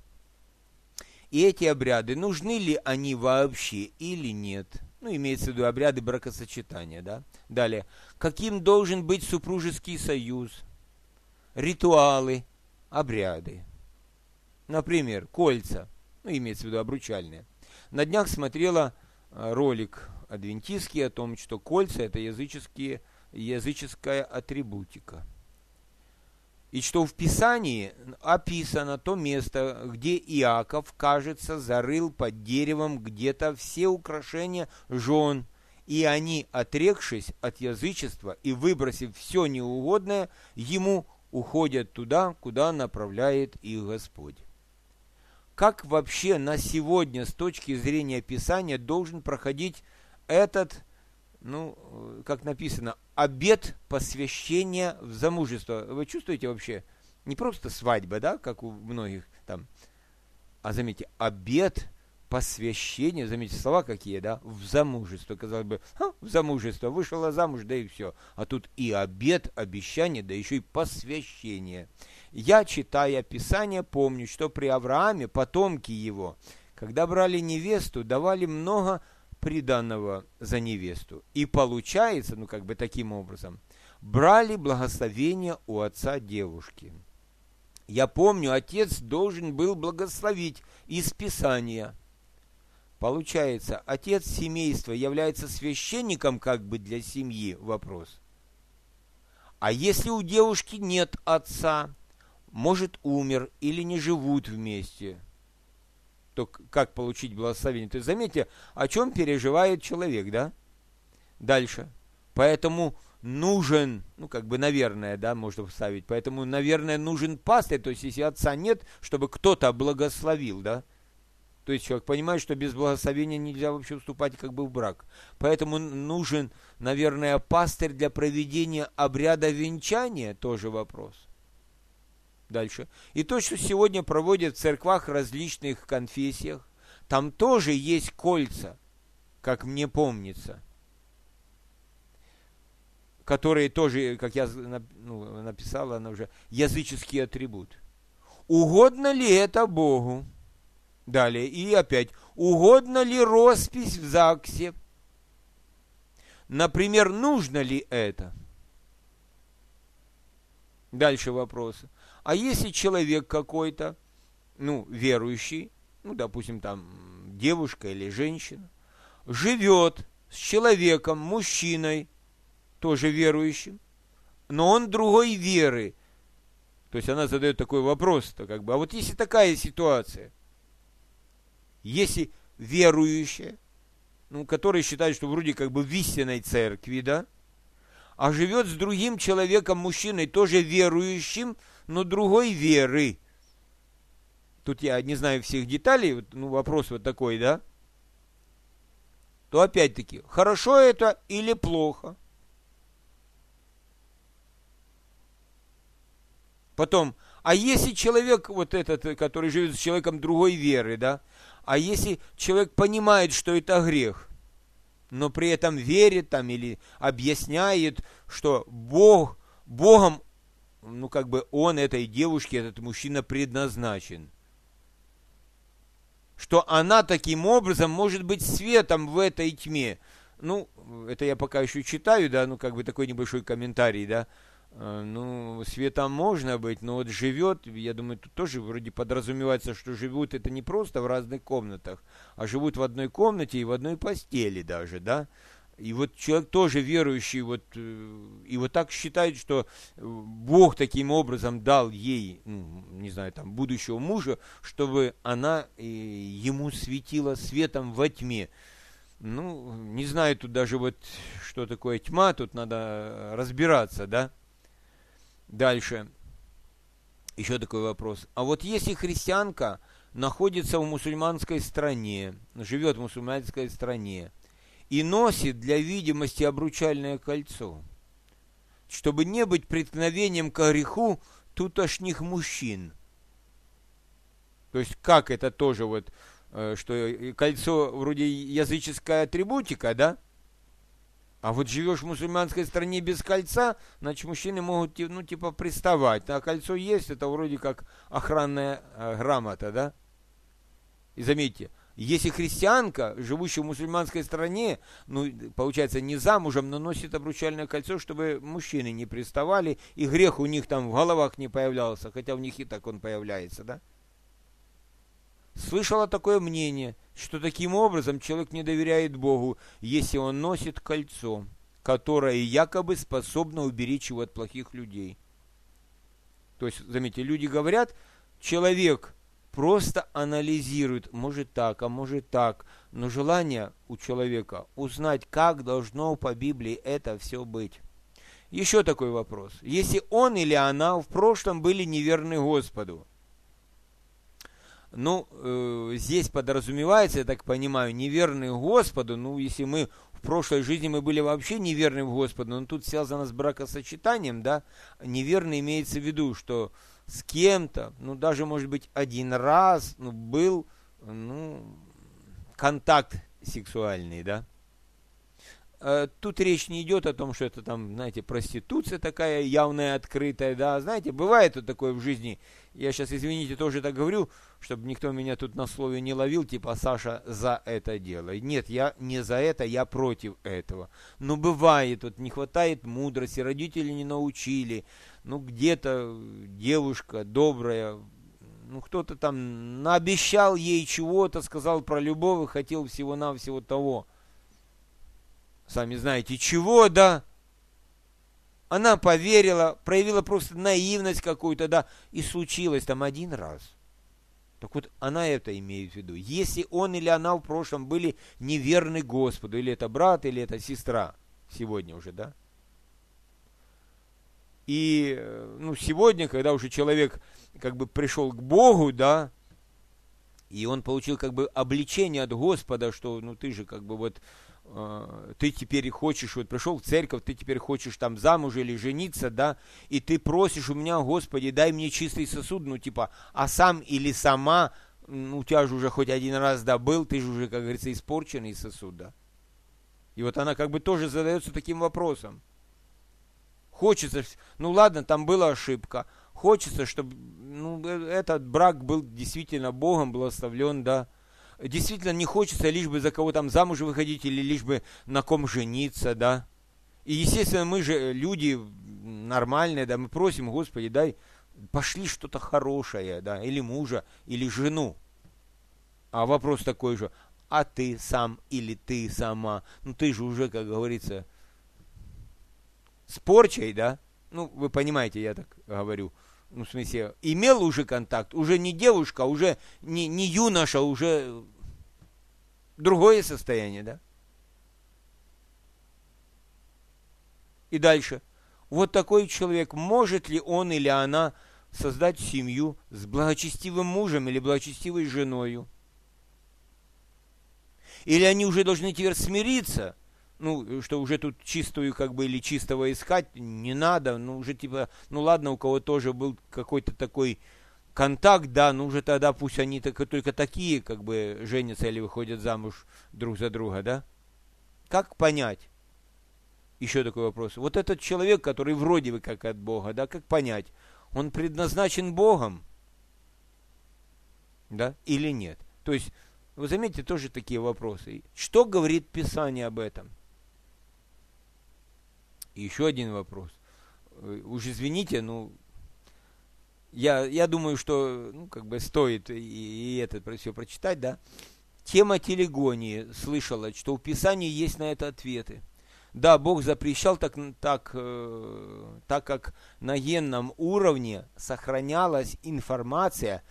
И эти обряды, нужны ли они вообще или нет? Ну, имеется в виду обряды бракосочетания, да? Далее. Каким должен быть супружеский союз? Ритуалы, обряды. Например, кольца. Ну, имеется в виду обручальные. На днях смотрела ролик адвентистский о том, что кольца – это языческая атрибутика. И что в Писании описано то место, где Иаков, кажется, зарыл под деревом где-то все украшения жен, и они, отрекшись от язычества и выбросив все неугодное, ему уходят туда, куда направляет их Господь. Как вообще на сегодня с точки зрения Писания должен проходить этот, ну, как написано, обет посвящения в замужество? Вы чувствуете вообще? Не просто свадьба, да, как у многих там, а заметьте, обет посвящения, заметьте, слова какие, да, в замужество. Казалось бы, в замужество, вышла замуж, да и все. А тут и обет, обещание, да еще и посвящение. Я, читая Писание, помню, что при Аврааме потомки его, когда брали невесту, давали много приданого за невесту. И получается, ну как бы таким образом, брали благословение у отца девушки. Я помню, отец должен был благословить из Писания. Получается, отец семейства является священником как бы для семьи, вопрос. А если у девушки нет отца, может умер или не живут вместе, то как получить благословение? То есть заметьте, о чем переживает человек, да? Дальше. Поэтому нужен, наверное, да, можно вставить, поэтому, наверное, нужен пастырь, то есть если отца нет, чтобы кто-то благословил, да? То есть человек понимает, что без благословения нельзя вообще вступать как бы в брак. Поэтому нужен, наверное, пастырь для проведения обряда венчания, тоже вопрос. Дальше. И то, что сегодня проводят в церквах различных конфессиях, там тоже есть кольца, как мне помнится, которые тоже, как я написала, она уже языческий атрибут. Угодно ли это Богу? Далее, и опять, угодно ли роспись в ЗАГСе? Например, нужно ли это? Дальше вопросы. А если человек какой-то, верующий, допустим, там, девушка или женщина, живет с человеком, мужчиной, тоже верующим, но он другой веры. То есть она задает такой вопрос-то, как бы, а вот если такая ситуация, если верующая, который считает, что вроде как бы в истинной церкви, да, а живет с другим человеком, мужчиной, тоже верующим, но другой веры. Тут я не знаю всех деталей, вопрос вот такой, да, то опять-таки, хорошо это или плохо? Потом, а если человек, вот этот, который живет с человеком другой веры, да, а если человек понимает, что это грех, но при этом верит там или объясняет, что Богом, он этой девушке, этот мужчина предназначен, что она таким образом может быть светом в этой тьме. Это я пока еще читаю, да, такой небольшой комментарий, да. Светом можно быть, но вот живет, я думаю, тут тоже вроде подразумевается, что живут это не просто в разных комнатах, а живут в одной комнате и в одной постели даже, да. И вот человек тоже верующий, и вот так считает, что Бог таким образом дал ей, будущего мужа, чтобы она ему светила светом во тьме. Не знаю тут даже что такое тьма, тут надо разбираться, да. Дальше. Еще такой вопрос. А вот если христианка находится в мусульманской стране, живет в мусульманской стране, и носит для видимости обручальное кольцо, чтобы не быть преткновением к греху тутошних мужчин. То есть, как это тоже что кольцо вроде языческая атрибутика, да? А вот живешь в мусульманской стране без кольца, значит, мужчины могут, приставать. А кольцо есть, это вроде как охранная грамота, да? И заметьте, если христианка, живущая в мусульманской стране, получается, не замужем, но носит обручальное кольцо, чтобы мужчины не приставали, и грех у них там в головах не появлялся, хотя у них и так он появляется, да? Слышала такое мнение, что таким образом человек не доверяет Богу, если он носит кольцо, которое якобы способно уберечь его от плохих людей. То есть, заметьте, люди говорят, человек просто анализирует, может так, а может так, но желание у человека узнать, как должно по Библии это все быть. Еще такой вопрос. Если он или она в прошлом были неверны Господу, здесь подразумевается, я так понимаю, неверные Господу, если мы в прошлой жизни мы были вообще неверны Господу, но тут связано с бракосочетанием, да, неверный имеется в виду, что с кем-то, даже, может быть, один раз, был, контакт сексуальный, да. Тут речь не идет о том, что это там, знаете, проституция такая явная, открытая, да, знаете, бывает вот такое в жизни. Я сейчас, извините, тоже так говорю, чтобы никто меня тут на слове не ловил, типа, Саша за это дело. Нет, я не за это, я против этого. Но бывает, вот не хватает мудрости, родители не научили, ну, где-то девушка добрая, ну, кто-то там наобещал ей чего-то, сказал про любовь и хотел всего-навсего того. Сами знаете, чего, да? Она поверила, проявила просто наивность какую-то, да, и случилось там один раз. Так вот, она это имеет в виду. Если он или она в прошлом были неверны Господу, или это брат, или это сестра, сегодня уже, да? И, ну, сегодня, когда уже человек как бы пришел к Богу, да, и он получил как бы обличение от Господа, что, ну, ты же как бы вот, ты теперь хочешь, вот пришел в церковь, ты теперь хочешь там замуж или жениться, да, и ты просишь у меня, Господи, дай мне чистый сосуд, ну, типа, а сам или сама, ну, у тебя же уже хоть один раз, да, был, ты же уже, как говорится, испорченный сосуд, да. И вот она как бы тоже задается таким вопросом. Хочется, ну, ладно, там была ошибка, хочется, чтобы, ну, этот брак был действительно Богом благословлен, да. Действительно не хочется лишь бы за кого там замуж выходить или лишь бы на ком жениться, да. И, естественно, мы же люди нормальные, да, мы просим, Господи, дай, пошли что-то хорошее, да, или мужа, или жену. А вопрос такой же, а ты сам или ты сама, ну ты же уже, как говорится, с порчей, да, ну вы понимаете, я так говорю. Ну, в смысле, имел уже контакт, уже не девушка, уже не юноша, уже другое состояние, да? И дальше. Вот такой человек, может ли он или она создать семью с благочестивым мужем или благочестивой женою? Или они уже должны теперь смириться, ну, что уже тут чистую, как бы, или чистого искать не надо, ну, уже типа, ну, ладно, у кого тоже был какой-то такой контакт, да, ну, уже тогда пусть они только такие, как бы, женятся или выходят замуж друг за друга, да? Как понять? Еще такой вопрос. Вот этот человек, который вроде бы как от Бога, да, как понять? Он предназначен Богом, да, или нет? То есть, вы заметите, тоже такие вопросы. Что говорит Писание об этом? И еще один вопрос. Уж извините, ну, я думаю, что, ну, как бы стоит и это все прочитать, да. Тема телегонии слышала, что в Писании есть на это ответы. Да, Бог запрещал так как на генном уровне сохранялась информация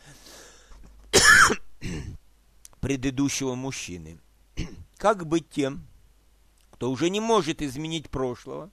предыдущего мужчины. Как быть тем, кто уже не может изменить прошлого,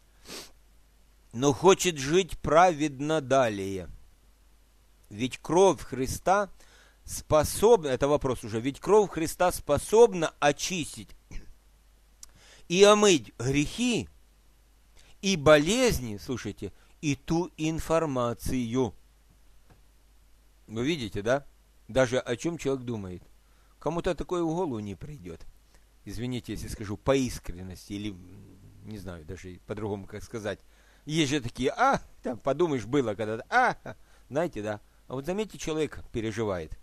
но хочет жить праведно далее? Ведь кровь Христа способна, это вопрос уже, ведь кровь Христа способна очистить и омыть грехи и болезни, слушайте, и ту информацию. Вы видите, да? Даже о чем человек думает. Кому-то такое в голову не придет. Извините, если скажу по искренности, или, не знаю, даже по-другому как сказать. Есть же такие, там, подумаешь, было когда-то, знаете, да. А вот заметьте, человек переживает.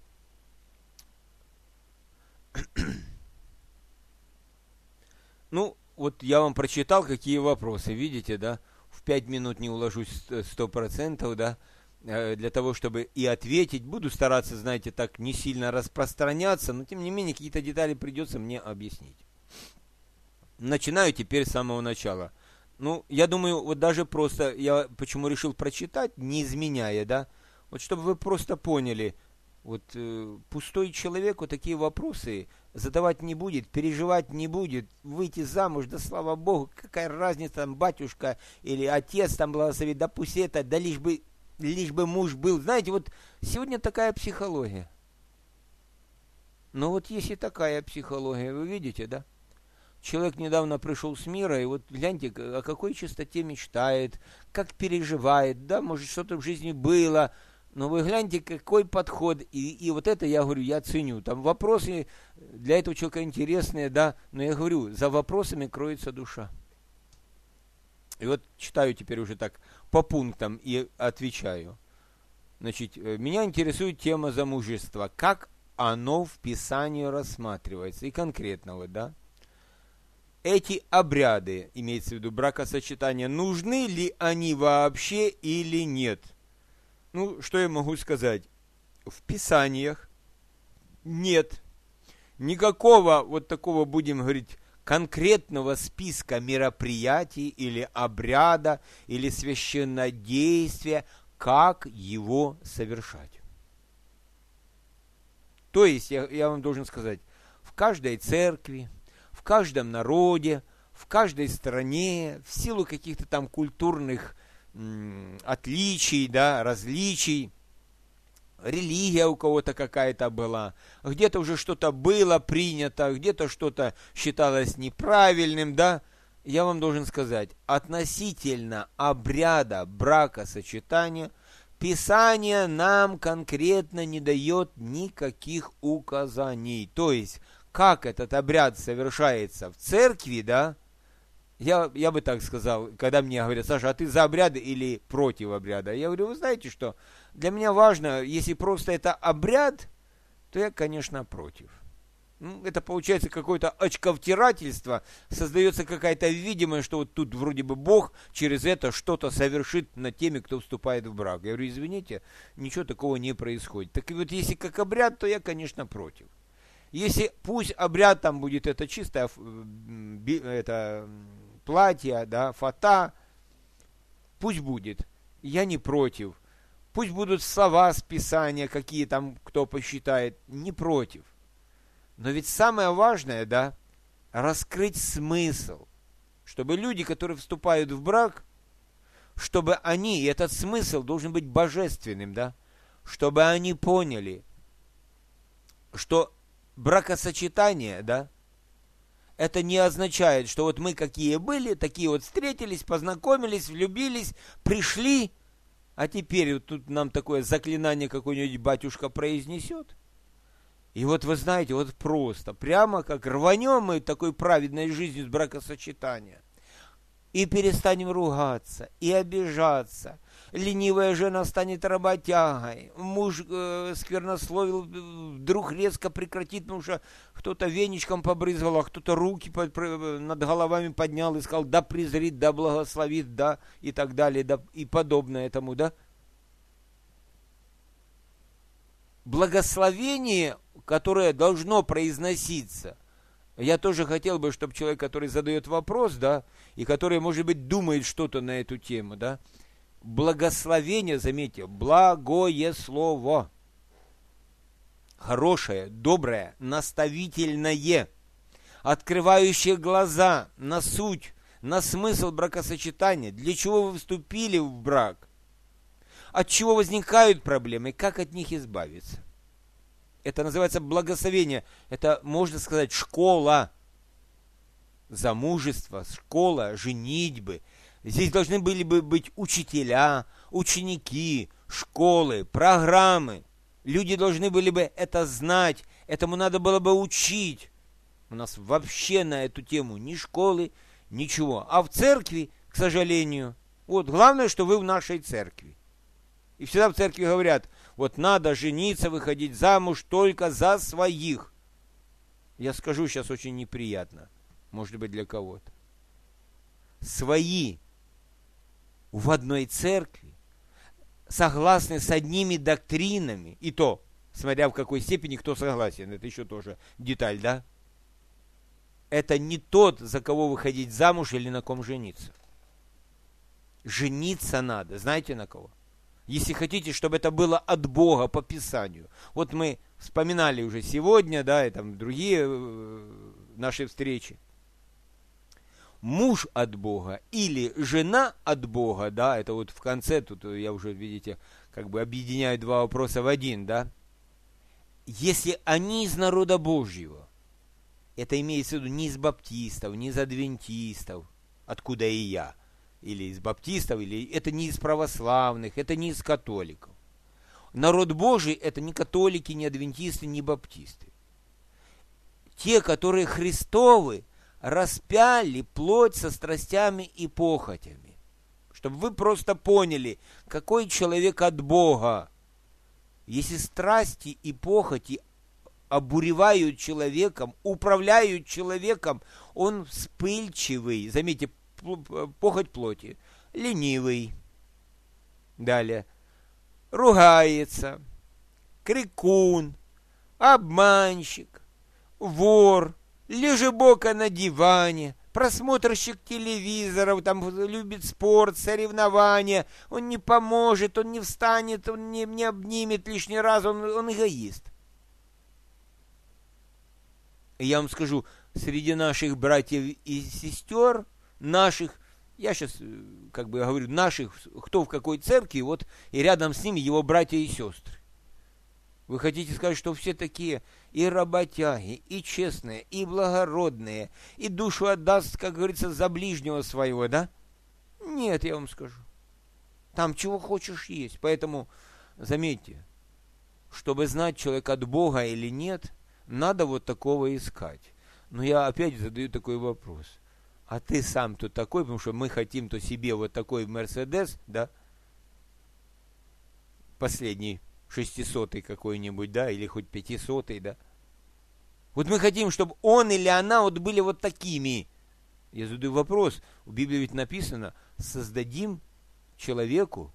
Ну, вот я вам прочитал, какие вопросы, видите, да? В 5 минут не уложусь 100%, да? Для того, чтобы и ответить. Буду стараться, знаете, так не сильно распространяться, но тем не менее какие-то детали придется мне объяснить. Начинаю теперь с самого начала. Ну, я думаю, вот даже просто, я почему решил прочитать, не изменяя, да? Вот чтобы вы просто поняли, вот пустой человек вот такие вопросы задавать не будет, переживать не будет, выйти замуж, да слава Богу, какая разница, там, батюшка или отец там благословит, да пусть это, да лишь бы муж был. Знаете, вот сегодня такая психология. Но вот есть и такая психология, вы видите, да? Человек недавно пришел с мира, и вот гляньте, о какой чистоте мечтает, как переживает, да, может, что-то в жизни было. Но вы гляньте, какой подход, и вот это, я говорю, я ценю. Там вопросы для этого человека интересные, да, но я говорю, за вопросами кроется душа. И вот читаю теперь уже так по пунктам и отвечаю. Значит, меня интересует тема замужества, как оно в Писании рассматривается, и конкретно вот, да. Эти обряды, имеется в виду бракосочетания, нужны ли они вообще или нет? Ну, что я могу сказать? В Писаниях нет никакого вот такого, будем говорить, конкретного списка мероприятий или обряда, или священнодействия, как его совершать. То есть, я вам должен сказать, в каждой церкви, в каждом народе, в каждой стране, в силу каких-то там культурных отличий, да, различий, религия у кого-то какая-то была, где-то уже что-то было принято, где-то что-то считалось неправильным, да, я вам должен сказать, относительно обряда бракосочетания Писание нам конкретно не дает никаких указаний. То есть, как этот обряд совершается в церкви, да, я бы так сказал, когда мне говорят, Саша, а ты за обряды или против обряда? Я говорю, вы знаете что, для меня важно, если просто это обряд, то я, конечно, против. Это получается какое-то очковтирательство, создается какая-то видимость, что вот тут вроде бы Бог через это что-то совершит над теми, кто вступает в брак. Я говорю, извините, ничего такого не происходит. Так и вот если как обряд, то я, конечно, против. Если пусть обряд там будет это чистое это платье, да, фата, пусть будет, я не против. Пусть будут слова с Писания, какие там кто посчитает, не против. Но ведь самое важное, да, раскрыть смысл, чтобы люди, которые вступают в брак, чтобы они, и этот смысл должен быть божественным, да, чтобы они поняли, что бракосочетание, да, это не означает, что вот мы какие были, такие вот встретились, познакомились, влюбились, пришли, а теперь вот тут нам такое заклинание какой-нибудь батюшка произнесет. И вот вы знаете, вот просто, прямо как рванем мы такой праведной жизнью с бракосочетания, и перестанем ругаться, и обижаться. Ленивая жена станет работягой, муж сквернословил, вдруг резко прекратит, потому что кто-то веничком побрызгал, а кто-то руки над головами поднял и сказал, да презрит, да благословит, да, и так далее, да, и подобное этому, да. Благословение, которое должно произноситься, я тоже хотел бы, чтобы человек, который задает вопрос, да, и который, может быть, думает что-то на эту тему, да, благословение, заметьте, благое слово, хорошее, доброе, наставительное, открывающее глаза на суть, на смысл бракосочетания, для чего вы вступили в брак, от чего возникают проблемы, как от них избавиться. Это называется благословение. Это, можно сказать, школа замужества, школа женитьбы. Здесь должны были бы быть учителя, ученики, школы, программы. Люди должны были бы это знать, этому надо было бы учить. У нас вообще на эту тему ни школы, ничего. А в церкви, к сожалению, вот главное, что вы в нашей церкви. И всегда в церкви говорят, вот надо жениться, выходить замуж только за своих. Я скажу сейчас очень неприятно, может быть, для кого-то. Свои в одной церкви, согласны с одними доктринами, и то, смотря в какой степени кто согласен, это еще тоже деталь, да? Это не тот, за кого выходить замуж или на ком жениться. Жениться надо, знаете на кого? Если хотите, чтобы это было от Бога по Писанию. Вот мы вспоминали уже сегодня, да, и там другие наши встречи. Муж от Бога или жена от Бога, да, это вот в конце, тут я уже, видите, как бы объединяю два вопроса в один, да. Если они из народа Божьего, это имеется в виду не из баптистов, не из адвентистов, откуда и я, или из баптистов, или это не из православных, это не из католиков. Народ Божий – это не католики, не адвентисты, не баптисты. Те, которые Христовы, распяли плоть со страстями и похотями. Чтобы вы просто поняли, какой человек от Бога. Если страсти и похоти обуревают человеком, управляют человеком, он вспыльчивый. Заметьте, похоть плоти. Ленивый. Далее. Ругается. Крикун. Обманщик. Вор. Лежебока на диване. Просмотрщик телевизоров, там любит спорт, соревнования. Он не поможет, он не встанет, он не обнимет лишний раз, он эгоист. И я вам скажу, среди наших братьев и сестер, наших, я сейчас как бы говорю, наших, кто в какой церкви, вот и рядом с ними его братья и сестры. Вы хотите сказать, что все такие и работяги, и честные, и благородные, и душу отдаст, как говорится, за ближнего своего, да? Нет, я вам скажу. Там чего хочешь есть. Поэтому, заметьте, чтобы знать, человек от Бога или нет, надо вот такого искать. Но я опять задаю такой вопрос. А ты сам тут такой, потому что мы хотим то себе вот такой Мерседес, да? Последний. 600-й какой-нибудь, да, или хоть 500-й, да. Вот мы хотим, чтобы он или она вот были вот такими. Я задаю вопрос. В Библии ведь написано, создадим человеку,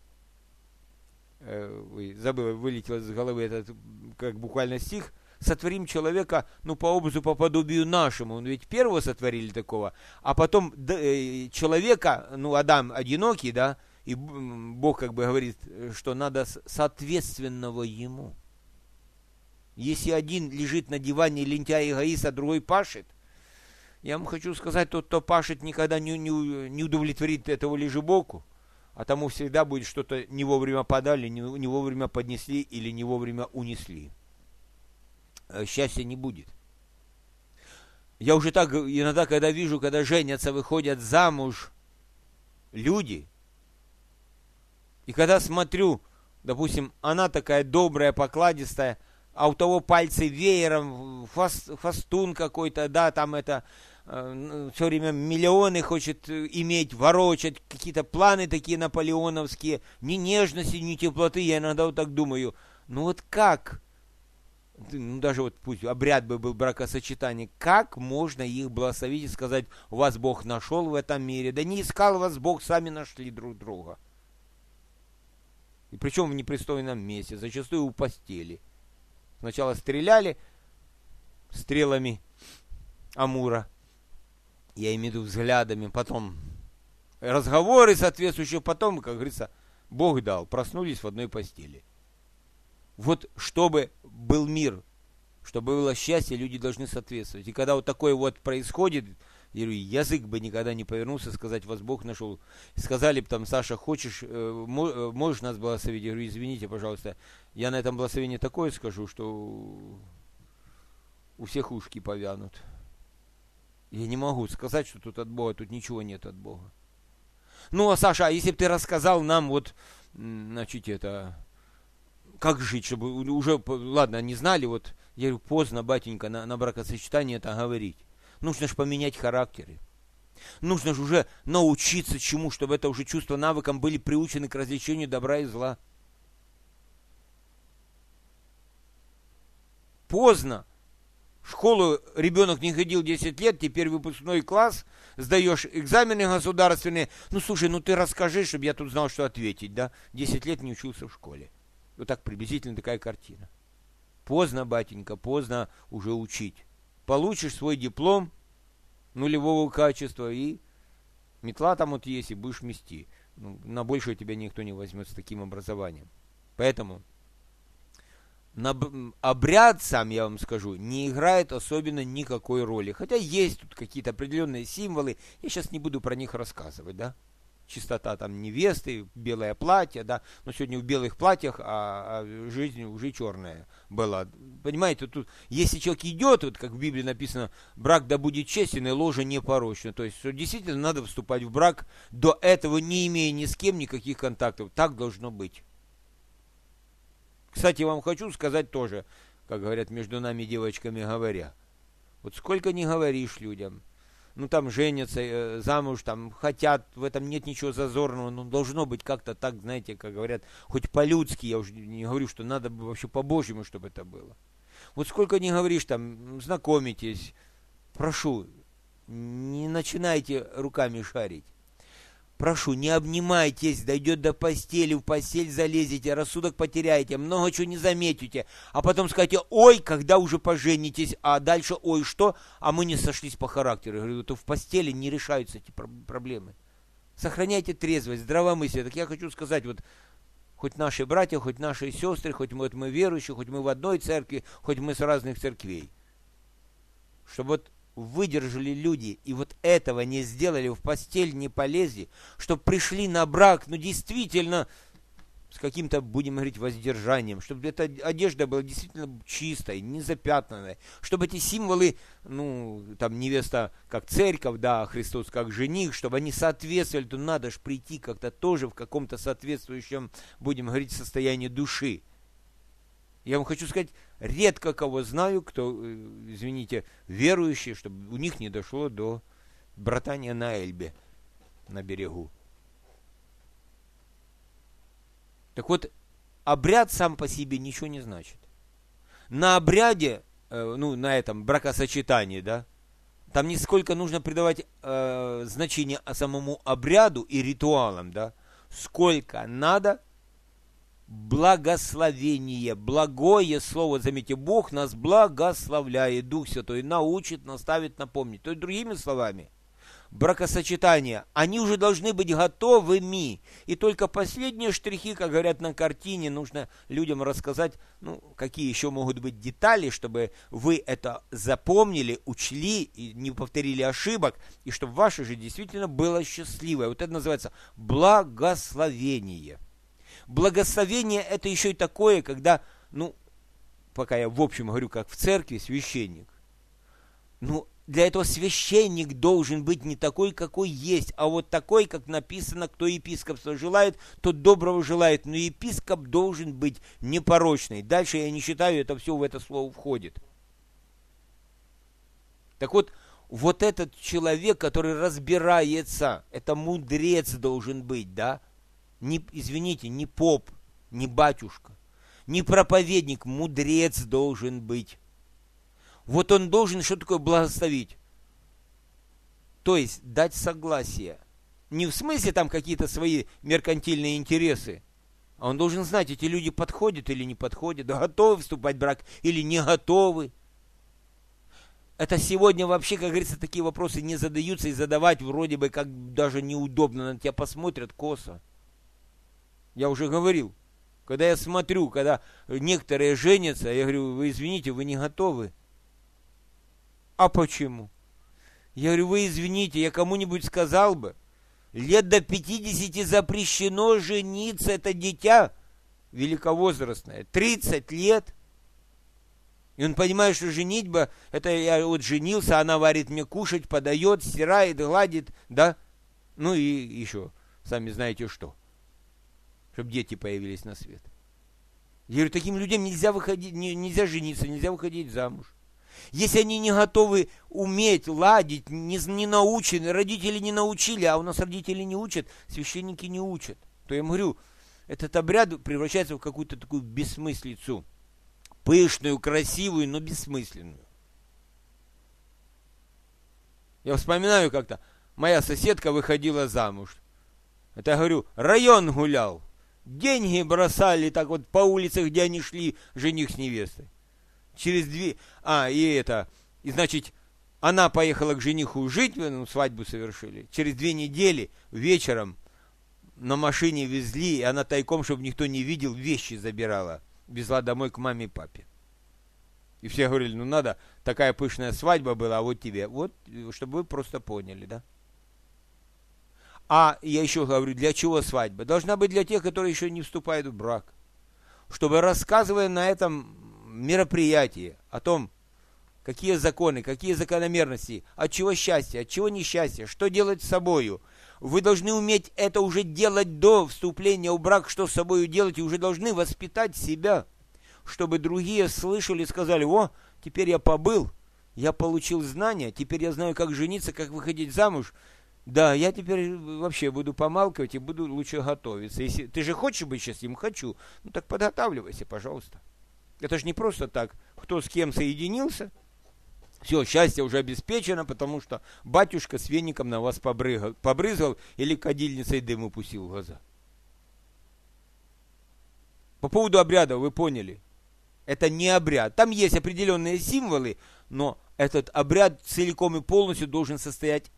забыл, вылетел из головы этот, как буквально стих, сотворим человека, ну, по образу, по подобию нашему. Он ведь первого сотворили такого, а потом человека, ну, Адам одинокий, да, и Бог как бы говорит, что надо соответственного ему. Если один лежит на диване лентяй эгоист, а другой пашет, я вам хочу сказать, тот, кто пашет, никогда не удовлетворит этого лежебоку, а тому всегда будет что-то не вовремя подали, не вовремя поднесли или не вовремя унесли. Счастья не будет. Я уже так иногда, когда вижу, когда женятся, выходят замуж люди, и когда смотрю, допустим, она такая добрая, покладистая, а у того пальцы веером, фастун какой-то, да, там это, все время миллионы хочет иметь, ворочать, какие-то планы такие наполеоновские, ни нежности, ни теплоты, я иногда вот так думаю, ну вот как, ну даже вот пусть обряд бы был бракосочетания, как можно их благословить и сказать, вас Бог нашел в этом мире, да не искал вас Бог, сами нашли друг друга. И причем в непристойном месте, зачастую у постели. Сначала стреляли стрелами Амура, я имею в виду взглядами, потом разговоры соответствующие, потом, как говорится, Бог дал, проснулись в одной постели. Вот чтобы был мир, чтобы было счастье, люди должны соответствовать. И когда вот такое вот происходит, я говорю, язык бы никогда не повернулся сказать, вас Бог нашел. Сказали бы там, Саша, хочешь, можешь нас благословить? Я говорю, извините, пожалуйста, я на этом благословении такое скажу, что у всех ушки повянут. Я не могу сказать, что тут от Бога, тут ничего нет от Бога. Ну, а Саша, а если бы ты рассказал нам вот, значит, это, как жить, чтобы уже, ладно, не знали, вот, я говорю, поздно, батенька, на бракосочетание это говорить. Нужно же поменять характеры. Нужно же уже научиться чему, чтобы это уже чувства навыкам были приучены к развлечению добра и зла. Поздно. В школу ребенок не ходил 10 лет, теперь выпускной класс, сдаешь экзамены государственные. Ну, слушай, ну ты расскажи, чтобы я тут знал, что ответить, да? 10 лет не учился в школе. Вот так приблизительно такая картина. Поздно, батенька, поздно уже учить. Получишь свой диплом нулевого качества, и метла там вот есть, и будешь мести. Ну, на большее тебя никто не возьмет с таким образованием. Поэтому обряд сам, я вам скажу, не играет особенно никакой роли. Хотя есть тут какие-то определенные символы. Я сейчас не буду про них рассказывать, да. Чистота там невесты, белое платье, да, но сегодня в белых платьях, а жизнь уже черная была. Понимаете, тут, если человек идет, вот как в Библии написано, брак да будет честен и ложа непорочна, то есть, что действительно надо вступать в брак, до этого не имея ни с кем никаких контактов, так должно быть. Кстати, вам хочу сказать тоже, как говорят между нами девочками говоря. Вот сколько не говоришь людям, ну там женятся, замуж, там хотят, в этом нет ничего зазорного, но должно быть как-то так, знаете, как говорят, хоть по-людски, я уже не говорю, что надо вообще по-божьему, чтобы это было. Вот сколько не говоришь, там, знакомитесь, прошу, не начинайте руками шарить. Прошу, не обнимайтесь, дойдет до постели, в постель залезете, рассудок потеряете, много чего не заметите, а потом скажете, ой, когда уже поженитесь, а дальше, ой, что, а мы не сошлись по характеру. Я говорю, то в постели не решаются эти проблемы. Сохраняйте трезвость, здравомыслие. Так я хочу сказать, вот, хоть наши братья, хоть наши сестры, хоть мы верующие, хоть мы в одной церкви, хоть мы с разных церквей, чтобы вот выдержали люди, и вот этого не сделали, в постель не полезли, чтобы пришли на брак, ну, действительно, с каким-то, будем говорить, воздержанием, чтобы эта одежда была действительно чистой, не запятнанной, чтобы эти символы, ну, там, невеста как церковь, да, Христос как жених, чтобы они соответствовали, то надо же прийти как-то тоже в каком-то соответствующем, будем говорить, состоянии души. Я вам хочу сказать, редко кого знаю, кто, извините, верующий, чтобы у них не дошло до братания на Эльбе, на берегу. Так вот, обряд сам по себе ничего не значит. На обряде, ну, на этом бракосочетании, да, там не сколько нужно придавать значение самому обряду и ритуалам, да, сколько надо благословение, благое слово, заметьте, Бог нас благословляет, Дух Святой научит, наставит, напомнит. То есть, другими словами, бракосочетания, они уже должны быть готовыми, и только последние штрихи, как говорят на картине, нужно людям рассказать, ну, какие еще могут быть детали, чтобы вы это запомнили, учли и не повторили ошибок, и чтобы ваше же действительно было счастливое. Вот это называется благословение. Благословение это еще и такое, когда, ну, пока я в общем говорю, как в церкви, священник. Ну, для этого священник должен быть не такой, какой есть, а вот такой, как написано, кто епископство желает, тот доброго желает. Но епископ должен быть непорочный. Дальше я не считаю, это все в это слово входит. Так вот, вот этот человек, который разбирается, это мудрец должен быть, да? Не, извините, не поп, не батюшка, не проповедник, мудрец должен быть. Вот он должен что такое благословить? То есть дать согласие. Не в смысле там какие-то свои меркантильные интересы, а он должен знать, эти люди подходят или не подходят, готовы вступать в брак или не готовы. Это сегодня вообще, как говорится, такие вопросы не задаются, и задавать вроде бы как даже неудобно, на тебя посмотрят косо. Я уже говорил, когда я смотрю, когда некоторые женятся, я говорю, вы извините, вы не готовы. А почему? Я говорю, вы извините, я кому-нибудь сказал бы, лет до 50 запрещено жениться, это дитя великовозрастное, 30 лет. И он понимает, что женитьба, это я вот женился, она варит мне кушать, подает, стирает, гладит, да? Ну и еще, сами знаете что. Чтобы дети появились на свет. Я говорю, таким людям нельзя выходить, нельзя жениться, нельзя выходить замуж. Если они не готовы уметь ладить, не научены, родители не научили, а у нас родители не учат, священники не учат, то я им говорю, этот обряд превращается в какую-то такую бессмыслицу. Пышную, красивую, но бессмысленную. Я вспоминаю как-то, моя соседка выходила замуж. Это, я говорю, район гулял. Деньги бросали так вот по улице, где они шли, жених с невестой. И значит, она поехала к жениху жить, ну, свадьбу совершили. Через 2 недели вечером на машине везли, и она тайком, чтобы никто не видел, вещи забирала. Везла домой к маме и папе. И все говорили, ну надо, такая пышная свадьба была, а вот тебе. Вот, чтобы вы просто поняли, да? А я еще говорю, для чего свадьба? Должна быть для тех, которые еще не вступают в брак. Чтобы, рассказывая на этом мероприятии о том, какие законы, какие закономерности, от чего счастье, от чего несчастье, что делать с собою, вы должны уметь это уже делать до вступления в брак, что с собою делать, и уже должны воспитать себя. чтобы другие слышали и сказали: о, теперь я побыл, я получил знания, теперь я знаю, как жениться, как выходить замуж. Да, я теперь вообще буду помалкивать и буду лучше готовиться. Если ты же хочешь быть счастливым? Хочу. Ну так подготавливайся, пожалуйста. Это же не просто так. Кто с кем соединился, все, счастье уже обеспечено, потому что батюшка с веником на вас побрызгал или кадильницей дым упустил в глаза. По поводу обряда вы поняли. Это не обряд. Там есть определенные символы, но этот обряд целиком и полностью должен состоять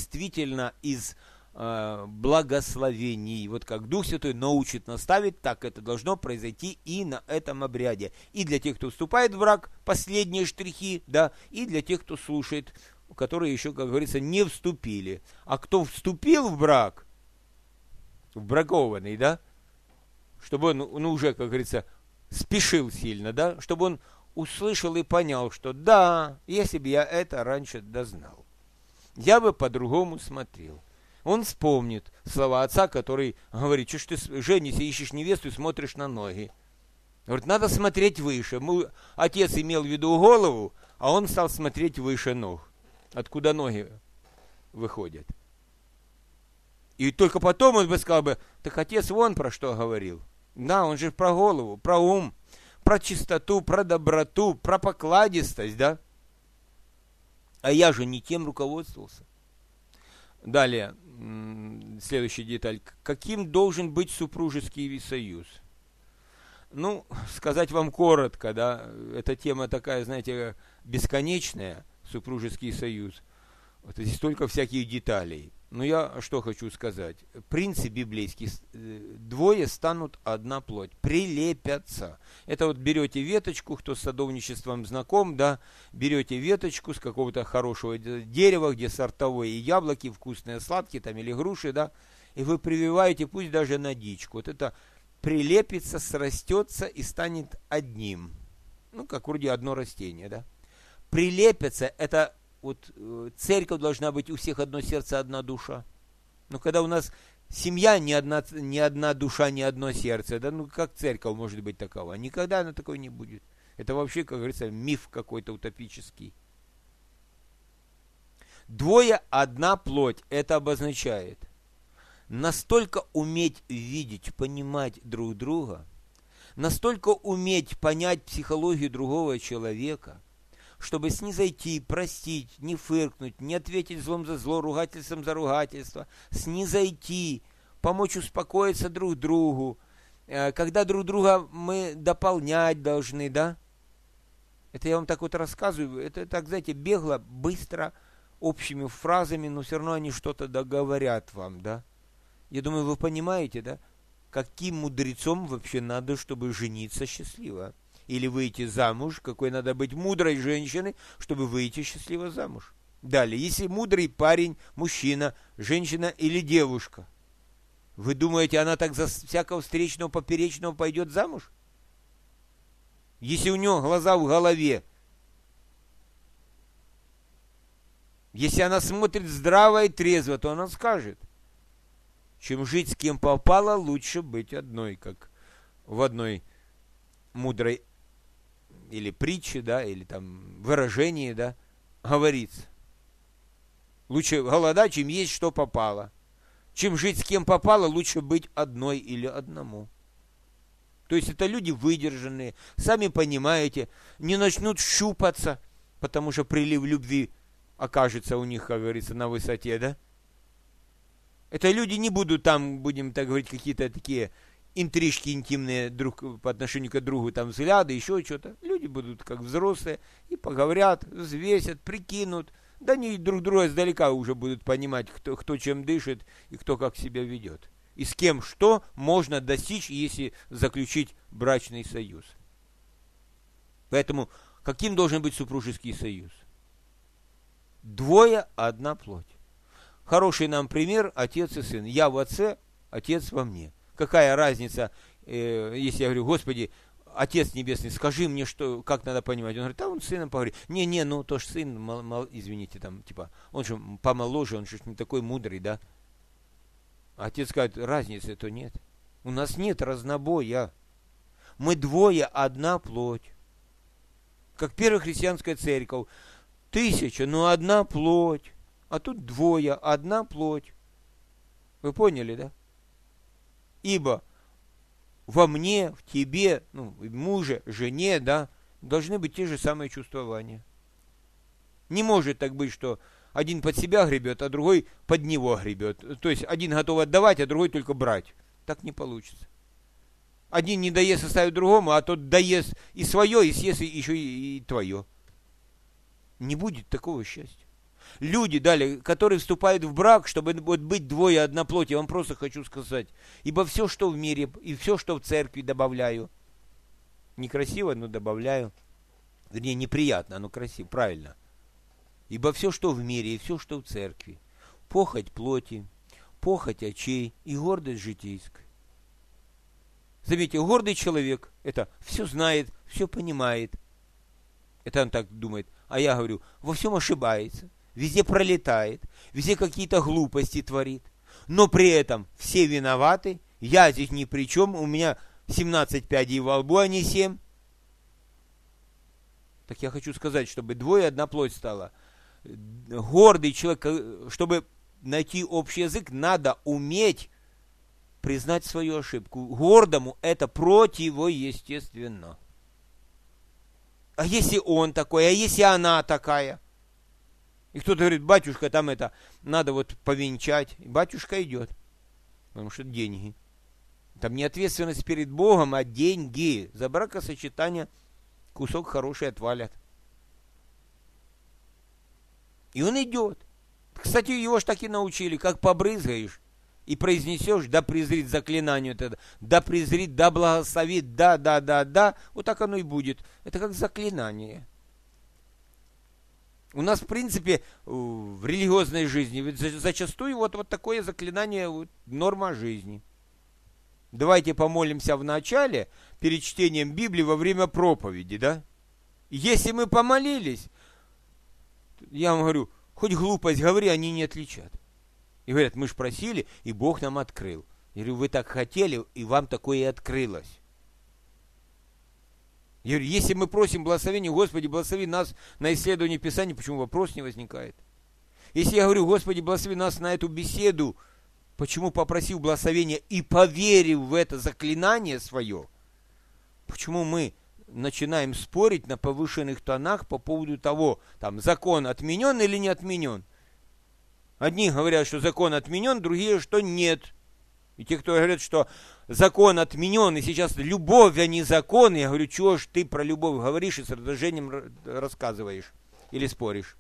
из благословений. Вот как Дух Святой научит, наставит, так это должно произойти и на этом обряде. И для тех, кто вступает в брак, последние штрихи, да, и для тех, кто слушает, которые еще, как говорится, не вступили. А кто вступил в брак, в бракованный, да, чтобы он, уже, как говорится, спешил сильно, да, чтобы он услышал и понял, что да, если бы я это раньше дознал, я бы по-другому смотрел. Он вспомнит слова отца, который говорит: что ж ты женишься, ищешь невесту и смотришь на ноги. Говорит, надо смотреть выше. Отец имел в виду голову, а он стал смотреть выше ног, откуда ноги выходят. И только потом он бы сказал бы: так отец вон про что говорил. Да, он же про голову, про ум, про чистоту, про доброту, про покладистость, да? А я же не тем руководствовался. Далее, следующая деталь. Каким должен быть супружеский союз? Ну, сказать вам коротко, да, эта тема такая, знаете, бесконечная, супружеский союз. Вот здесь столько всяких деталей. Но я что хочу сказать. Принцип библейский: двое станут одна плоть, прилепятся. Это вот берете веточку, кто с садовничеством знаком, да, берете веточку с какого-то хорошего дерева, где сортовые яблоки, вкусные, сладкие, там, или груши, да, и вы прививаете, пусть даже на дичку. Вот это прилепится, срастется и станет одним. Ну, как вроде одно растение, да. Прилепятся, это вот церковь должна быть у всех одно сердце, одна душа. Но когда у нас семья не одна душа, не одно сердце, да, ну как церковь может быть такова? Никогда она такой не будет. Это вообще, как говорится, миф какой-то утопический. Двое одна плоть. Это обозначает настолько уметь видеть, понимать друг друга, настолько уметь понять психологию другого человека, чтобы снизойти, простить, не фыркнуть, не ответить злом за зло, ругательством за ругательство, снизойти, помочь успокоиться друг другу, когда друг друга мы дополнять должны, да? Это я вам так вот рассказываю, это так, знаете, бегло, быстро, общими фразами, но все равно они что-то договорят вам, да? Я думаю, вы понимаете, да? Каким мудрецом вообще надо, чтобы жениться счастливо? Или выйти замуж, какой надо быть мудрой женщиной, чтобы выйти счастливо замуж. Далее, если мудрый парень, мужчина, женщина или девушка, вы думаете, она так за всякого встречного, поперечного пойдет замуж? Если у нее глаза в голове, если она смотрит здраво и трезво, то она скажет: чем жить с кем попало, лучше быть одной, как в одной мудрой или притче, да, или там выражении, да, говорится. Лучше голодать, чем есть что попало. Чем жить с кем попало, лучше быть одной или одному. То есть это люди выдержанные, сами понимаете, не начнут щупаться, потому что прилив любви окажется у них, как говорится, на высоте, да. Это люди не будут там, будем так говорить, какие-то такие интрижки интимные друг по отношению к другу, там взгляды, еще что-то. Люди будут как взрослые и поговорят, взвесят, прикинут. Да они друг друга издалека уже будут понимать, кто чем дышит и кто как себя ведет. И с кем что можно достичь, если заключить брачный союз. Поэтому каким должен быть супружеский союз? Двое, одна плоть. Хороший нам пример — отец и сын. Я в отце, отец во мне. Какая разница, если я говорю: Господи, Отец Небесный, скажи мне, что, как надо понимать. Он говорит: да, он с сыном поговорит. Не, ну то ж сын, извините, там, типа, он же помоложе, он же не такой мудрый, да. Отец говорит: разницы-то нет. У нас нет разнобоя. Мы двое, одна плоть. Как первая христианская церковь. 1000, но одна плоть. А тут двое, одна плоть. Вы поняли, да? Ибо во мне, в тебе, муже, жене, да, должны быть те же самые чувствования. Не может так быть, что один под себя гребет, а другой под него гребет. То есть один готов отдавать, а другой только брать. Так не получится. Один не доест, оставит другому, а тот доест и свое, и съест еще и твое. Не будет такого счастья. Люди, далее, которые вступают в брак, чтобы вот быть двое, одна плоть, я вам просто хочу сказать, ибо все, что в мире, и все, что в церкви, добавляю. Некрасиво, но добавляю. Вернее, неприятно, но красиво, правильно. Ибо все, что в мире, и все, что в церкви, похоть плоти, похоть очей и гордость житейская. Заметьте, гордый человек, это все знает, все понимает. Это он так думает. А я говорю, во всем ошибается, везде пролетает, везде какие-то глупости творит. Но при этом все виноваты, я здесь ни при чем, у меня 17 пядей во лбу, а не 7. Так я хочу сказать, чтобы двое, одна плоть стала. Гордый человек, чтобы найти общий язык, надо уметь признать свою ошибку. Гордому это противоестественно. А если он такой, а если она такая? И кто-то говорит, батюшка, там это, надо вот повенчать. И батюшка идет, потому что деньги. Там не ответственность перед Богом, а деньги. За бракосочетание кусок хороший отвалят. И он идет. Кстати, его ж так и научили, как побрызгаешь и произнесешь, да презрит заклинанию это, да презрит, да благословит, да. Вот так оно и будет. Это как заклинание. У нас, в принципе, в религиозной жизни ведь зачастую вот такое заклинание, вот, норма жизни. Давайте помолимся в начале, перед чтением Библии во время проповеди, да? Если мы помолились, я вам говорю, хоть глупость говори, они не отличат. И говорят, мы же просили, и Бог нам открыл. Я говорю, вы так хотели, и вам такое и открылось. Я говорю, если мы просим благословения, Господи, благослови нас на исследование Писания, почему вопрос не возникает? Если я говорю, Господи, благослови нас на эту беседу, почему попросив благословения и поверив в это заклинание свое, почему мы начинаем спорить на повышенных тонах по поводу того, там, закон отменен или не отменен? Одни говорят, что закон отменен, другие, что нет. И те, кто говорят, что закон отменен, и сейчас любовь, а не закон, я говорю, чего ж ты про любовь говоришь и с раздражением рассказываешь или споришь?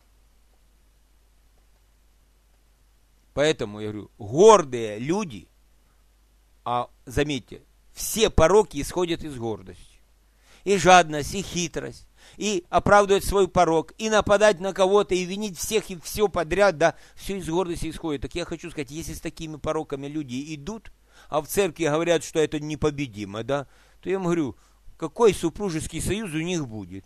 Поэтому, я говорю, гордые люди, а заметьте, все пороки исходят из гордости. И жадность, и хитрость, и оправдывать свой порок, и нападать на кого-то, и винить всех, и все подряд, да, все из гордости исходит. Так я хочу сказать, если с такими пороками люди идут, а в церкви говорят, что это непобедимо, да, то я им говорю, какой супружеский союз у них будет?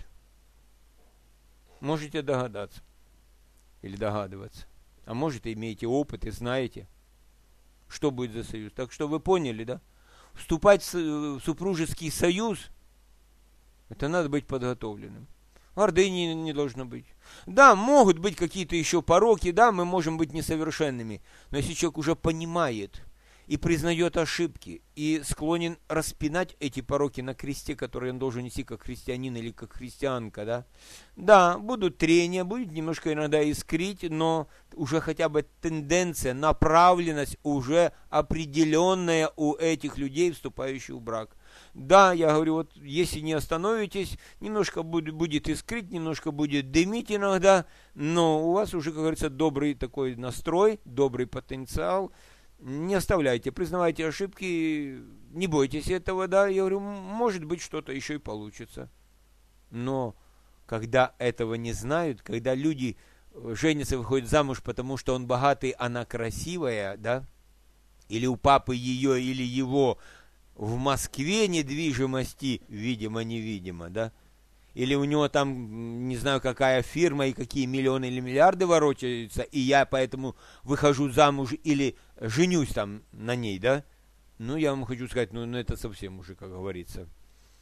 Можете догадаться или догадываться. А может, имеете опыт и знаете, что будет за союз. Так что вы поняли, да? Вступать в супружеский союз, это надо быть подготовленным. Гордыни не должно быть. Да, могут быть какие-то еще пороки, да, мы можем быть несовершенными. Но если человек уже понимает и признает ошибки, и склонен распинать эти пороки на кресте, которые он должен нести как христианин или как христианка, да. Да, будут трения, будет немножко иногда искрить, но уже хотя бы тенденция, направленность уже определенная у этих людей, вступающих в брак. Да, я говорю, вот если не остановитесь, немножко будет искрить, немножко будет дымить иногда, но у вас уже, как говорится, добрый такой настрой, добрый потенциал. Не оставляйте, признавайте ошибки, не бойтесь этого, да, я говорю, может быть, что-то еще и получится. Но когда этого не знают, когда люди женятся, выходят замуж, потому что он богатый, она красивая, да, или у папы ее, или его в Москве недвижимости, видимо-невидимо, да, или у него там, не знаю, какая фирма и какие миллионы или миллиарды ворочаются, и я поэтому выхожу замуж или женюсь там на ней, да, ну, я вам хочу сказать, ну это совсем уже, как говорится,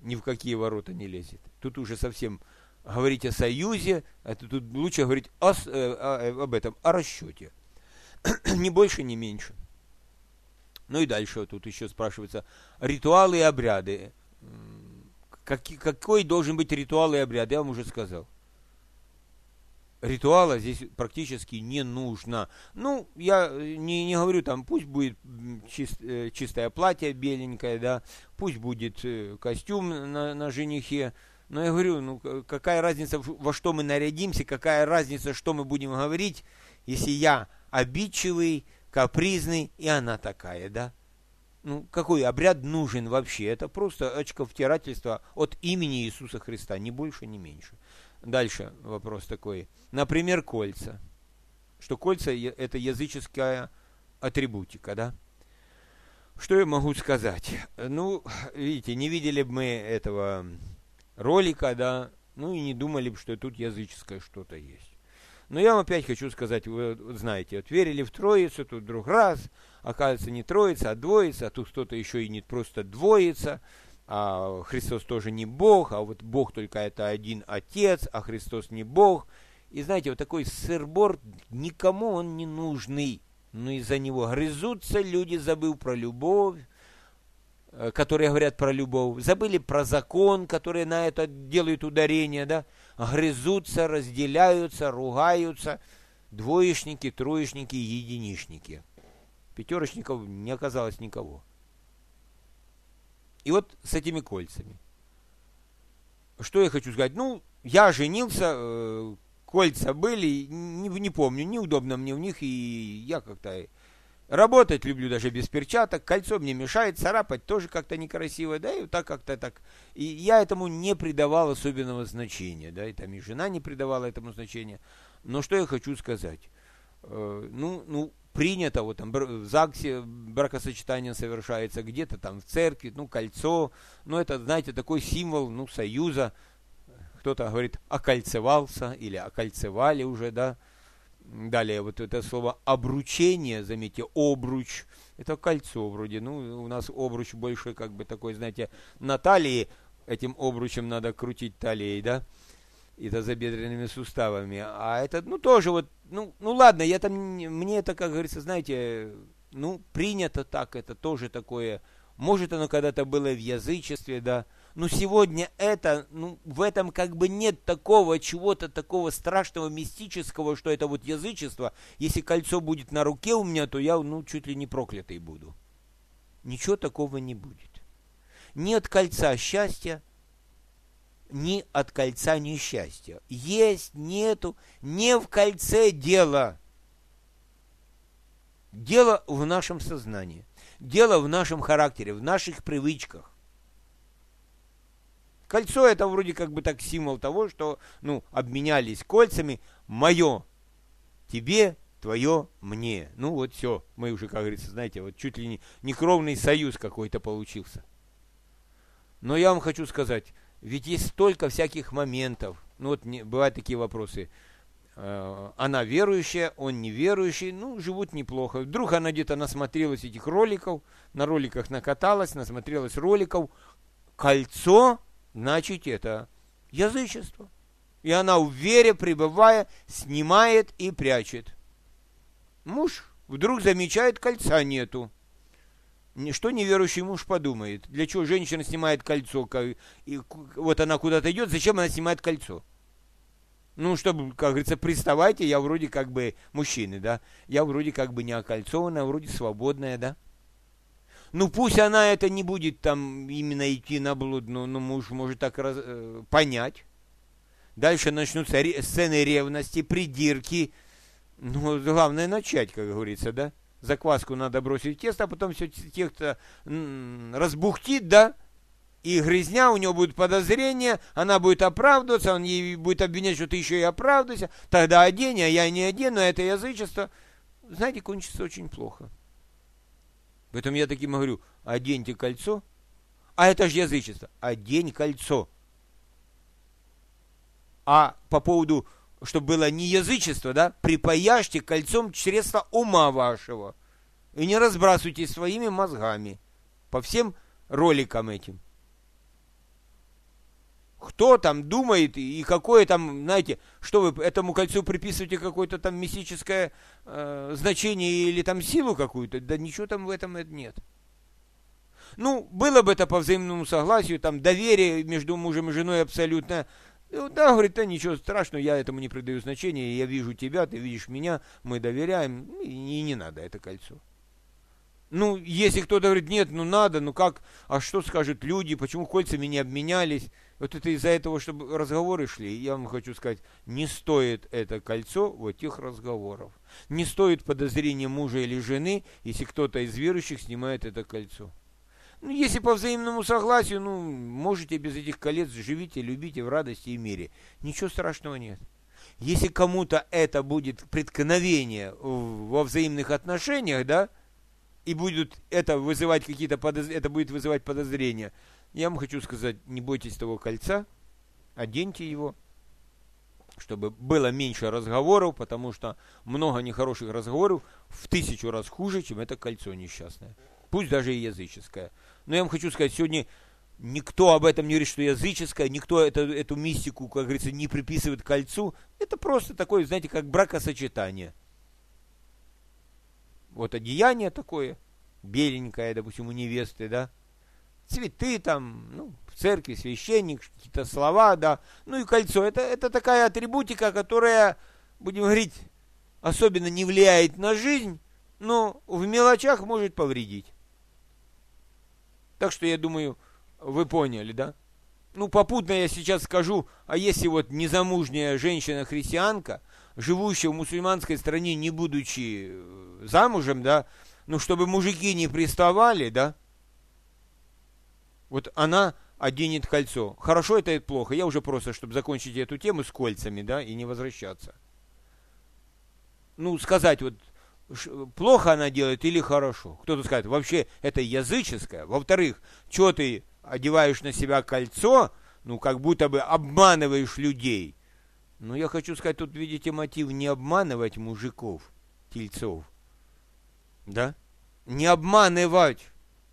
ни в какие ворота не лезет. Тут уже совсем говорить о союзе, это тут лучше говорить об этом, о расчете. Ни больше, ни меньше. Ну и дальше тут еще спрашивается, ритуалы и обряды. Какой должен быть ритуал и обряд? Я вам уже сказал. Ритуала здесь практически не нужно. Ну, я не говорю там, пусть будет чистое платье беленькое, да, пусть будет костюм на женихе. Но я говорю, ну, какая разница, во что мы нарядимся, какая разница, что мы будем говорить, если я обидчивый, капризный, и она такая, да? Ну, какой обряд нужен вообще? Это просто очковтирательство от имени Иисуса Христа, ни больше, ни меньше. Дальше вопрос такой. Например, кольца. Что кольца – это языческая атрибутика, да? Что я могу сказать? Ну, видите, не видели бы мы этого ролика, да, ну и не думали бы, что тут языческое что-то есть. Но я вам опять хочу сказать, вы знаете, вот верили в Троицу, тут вдруг раз, оказывается не Троица, а двоица, а тут кто-то еще и не просто двоица, а Христос тоже не Бог, а вот Бог только это один Отец, а Христос не Бог. И знаете, вот такой сыр-бор, никому он не нужный, но из-за него грызутся люди, забыв про любовь, которые говорят про любовь, забыли про закон, которые на это делают ударение, да, грызутся, разделяются, ругаются, двоечники, троечники, единичники. Пятерочников не оказалось никого. И вот с этими кольцами. Что я хочу сказать? Ну, я женился, кольца были, не помню, неудобно мне в них, и я как-то... Работать люблю даже без перчаток, кольцо мне мешает, царапать тоже как-то некрасиво, да, и вот так как-то так. И я этому не придавал особенного значения, да, и там и жена не придавала этому значения. Но что я хочу сказать? Принято, вот там в ЗАГСе бракосочетание совершается, где-то там в церкви, кольцо, это, знаете, такой символ, союза. Кто-то говорит, окольцевался или окольцевали уже, да. Далее вот это слово обручение, заметьте, обруч, это кольцо вроде, у нас обруч больше как бы такой, знаете, на талии, этим обручем надо крутить талией, да, и тазобедренными суставами, а это, тоже вот, ладно, мне это, как говорится, знаете, принято так, это тоже такое, может оно когда-то было в язычестве, да, но сегодня это, в этом как бы нет такого чего-то такого страшного, мистического, что это вот язычество. Если кольцо будет на руке у меня, то я, чуть ли не проклятый буду. Ничего такого не будет. Ни от кольца счастья, ни от кольца несчастья. Есть, нету, не в кольце дело. Дело в нашем сознании. Дело в нашем характере, в наших привычках. Кольцо это вроде как бы так символ того, что, обменялись кольцами, мое тебе, твое мне. Вот все, мы уже, как говорится, знаете, вот чуть ли не кровный союз какой-то получился. Но я вам хочу сказать, ведь есть столько всяких моментов, бывают такие вопросы, она верующая, он неверующий, живут неплохо. Вдруг она где-то насмотрелась этих роликов, на роликах накаталась, насмотрелась роликов, кольцо, значит, это язычество. И она в вере, пребывая, снимает и прячет. Муж вдруг замечает, кольца нету. Что неверующий муж подумает? Для чего женщина снимает кольцо? И вот она куда-то идет, зачем она снимает кольцо? Чтобы, как говорится, приставайте, я вроде как бы мужчины, да? Я вроде как бы не окольцованная, вроде свободная, да? Пусть она это не будет там именно идти на блуд, но муж может так понять. Дальше начнутся сцены ревности, придирки. Главное начать, как говорится, да? Закваску надо бросить в тесто, а потом все тесто разбухтит, да? И грязня, у него будет подозрение, она будет оправдываться, он ей будет обвинять, что ты еще и оправдывайся. Тогда одень, а я не одену, а это язычество. Знаете, кончится очень плохо. Поэтому я таким говорю, оденьте кольцо, а это же язычество, одень кольцо. А по поводу, чтобы было не язычество, да, припаяшьте кольцом чресла ума вашего. И не разбрасывайте своими мозгами по всем роликам этим. Кто там думает и какое там, знаете, что вы этому кольцу приписываете какое-то там мистическое значение или там силу какую-то? Да ничего там в этом нет. Ну, было бы это по взаимному согласию, там доверие между мужем и женой абсолютно. Да, говорит, да ничего страшного, я этому не придаю значения, я вижу тебя, ты видишь меня, мы доверяем, и не надо это кольцо. Ну, если кто-то говорит, нет, ну надо, ну как, а что скажут люди, почему кольцами не обменялись? Вот это из-за этого, чтобы разговоры шли. Я вам хочу сказать, не стоит это кольцо вот этих разговоров. Не стоит подозрения мужа или жены, если кто-то из верующих снимает это кольцо. Ну, если по взаимному согласию, ну, можете без этих колец живите, любите в радости и мире. Ничего страшного нет. Если кому-то это будет преткновение во взаимных отношениях, да, и будет это вызывать это будет вызывать подозрения, я вам хочу сказать, не бойтесь того кольца, оденьте его, чтобы было меньше разговоров, потому что много нехороших разговоров в 1000 раз хуже, чем это кольцо несчастное. Пусть даже и языческое. Но я вам хочу сказать, сегодня никто об этом не говорит, что языческое, никто эту мистику, как говорится, не приписывает кольцу. Это просто такое, знаете, как бракосочетание. Вот одеяние такое, беленькое, допустим, у невесты, да. Цветы там, ну, в церкви, священник, какие-то слова, да. Ну и кольцо. Это такая атрибутика, которая, будем говорить, особенно не влияет на жизнь, но в мелочах может повредить. Так что, я думаю, вы поняли, да? Ну, попутно я сейчас скажу, а если вот незамужняя женщина-христианка, живущая в мусульманской стране, не будучи замужем, да, ну, чтобы мужики не приставали, да, вот она оденет кольцо. Хорошо это и плохо? Я уже просто, чтобы закончить эту тему с кольцами, да, и не возвращаться. Ну, сказать вот, плохо она делает или хорошо. Кто-то скажет, вообще это языческое. Во-вторых, что ты одеваешь на себя кольцо, ну, как будто бы обманываешь людей. Ну, я хочу сказать, тут видите мотив не обманывать мужиков, тельцов. Да? Не обманывать.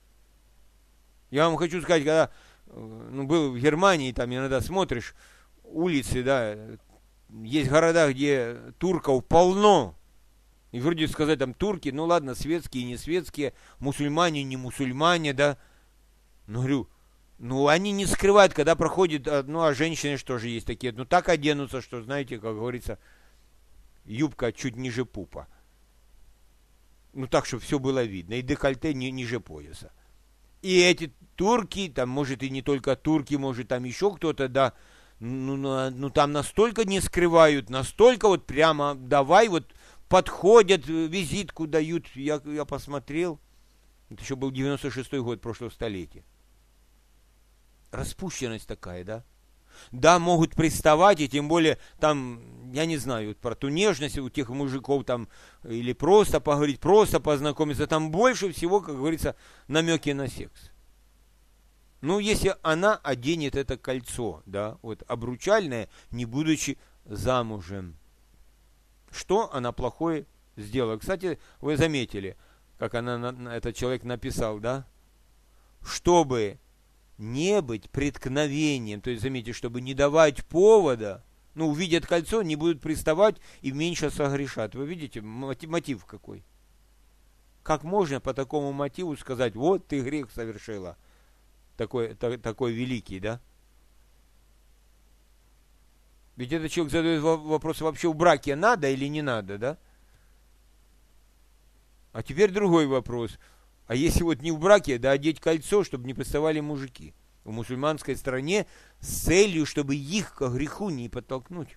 Я вам хочу сказать, когда был в Германии, там иногда смотришь улицы, да, есть города, где турков полно. И вроде сказать, там турки, ну ладно, светские, не светские, мусульмане, не мусульмане, да. Ну, говорю, ну они не скрывают, когда проходит, ну а женщины что же есть такие, ну так оденутся, что, знаете, как говорится, юбка чуть ниже пупа. Ну так, чтобы все было видно, и декольте ниже пояса. И эти турки, там, может, и не только турки, может, там еще кто-то, да, ну там настолько не скрывают, настолько вот прямо, давай вот, подходят, визитку дают, я посмотрел, это еще был 96-й год прошлого столетия. Распущенность такая, да? Да, могут приставать, и тем более там, я не знаю, вот про ту нежность у тех мужиков там, или просто поговорить, просто познакомиться, там больше всего, как говорится, намеки на секс. Ну, если она оденет это кольцо, да, вот обручальное, не будучи замужем. Что она плохое сделала? Кстати, вы заметили, как этот человек написал, да? Чтобы не быть преткновением, то есть, заметьте, чтобы не давать повода, ну, увидят кольцо, не будут приставать и меньше согрешат. Вы видите, мотив какой? Как можно по такому мотиву сказать, вот ты грех совершила, такой великий, да? Ведь этот человек задает вопрос, вообще в браке надо или не надо, да? А теперь другой вопрос. А если вот не в браке, да одеть кольцо, чтобы не приставали мужики в мусульманской стране с целью, чтобы их к греху не подтолкнуть?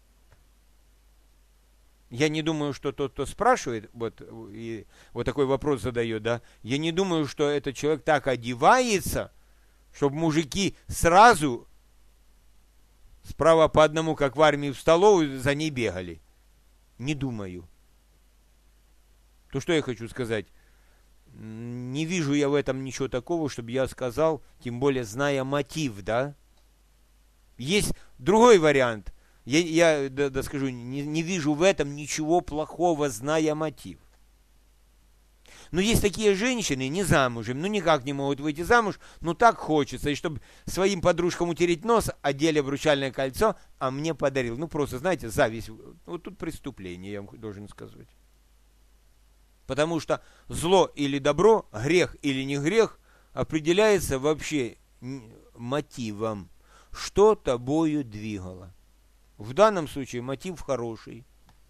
Я не думаю, что тот, кто спрашивает, вот такой вопрос задает, да, я не думаю, что этот человек так одевается, чтобы мужики сразу справа по одному, как в армии, в столовую, за ней бегали. Не думаю. То что я хочу сказать? Не вижу я в этом ничего такого, чтобы я сказал, тем более зная мотив, да? Есть другой вариант. Я скажу, не вижу в этом ничего плохого, зная мотив. Но есть такие женщины, не замужем, ну никак не могут выйти замуж, ну так хочется. И чтобы своим подружкам утереть нос, одели обручальное кольцо, а мне подарил. Ну просто, знаете, зависть. Вот тут преступление, я вам должен сказать. Потому что зло или добро, грех или не грех, определяется вообще мотивом. Что тобою двигало. В данном случае мотив хороший.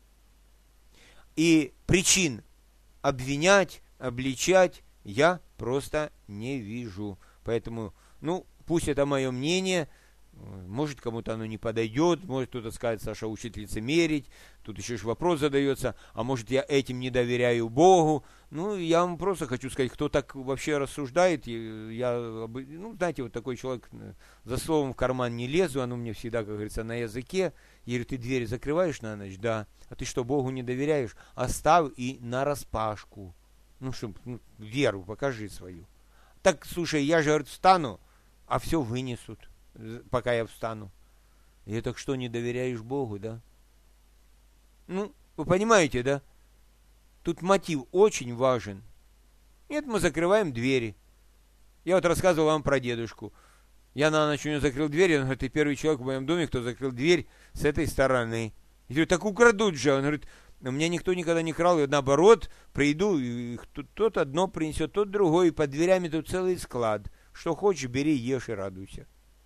И причин обвинять, обличать я просто не вижу. Поэтому, ну, пусть это мое мнение, может, кому-то оно не подойдет, может, кто-то скажет: Саша учит лицемерить, тут еще вопрос задается, а может, я этим не доверяю Богу. Ну, я вам просто хочу сказать, кто так вообще рассуждает, ну, знаете, вот такой человек, за словом в карман не лезу, оно мне всегда, как говорится, на языке. Я говорю: ты двери закрываешь на ночь? Да. А ты что, Богу не доверяешь? Оставь и нараспашку. Ну, что, веру покажи свою. Так, слушай, я же, говорит, встану, а все вынесут, пока я встану. И так что, не доверяешь Богу, да? Ну, вы понимаете, да? Тут мотив очень важен. Нет, мы закрываем двери. Я вот рассказывал вам про дедушку. Я на ночь у него закрыл дверь, он говорит: ты первый человек в моем доме, кто закрыл дверь с этой стороны. Я говорю: так украдут же. Он говорит: у меня никто никогда не крал, и наоборот, приду, и тот одно принесет, тот другой, и под дверями тут целый склад. Что хочешь, бери, ешь и радуйся.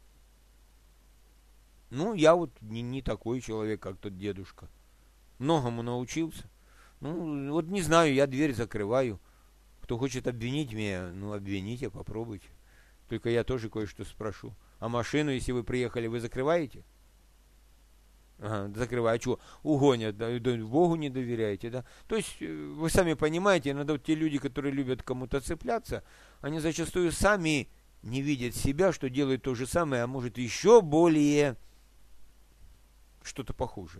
Ну, я вот не такой человек, как тот дедушка. Многому научился. Ну, вот не знаю, я дверь закрываю. Кто хочет обвинить меня, ну, обвините, попробуйте. Только я тоже кое-что спрошу. А машину, если вы приехали, вы закрываете? Ага, закрываю. А что, угонят, да, Богу не доверяете, да? То есть, вы сами понимаете, иногда вот те люди, которые любят кому-то цепляться, они зачастую сами не видят себя, что делают то же самое, а может еще более что-то похуже.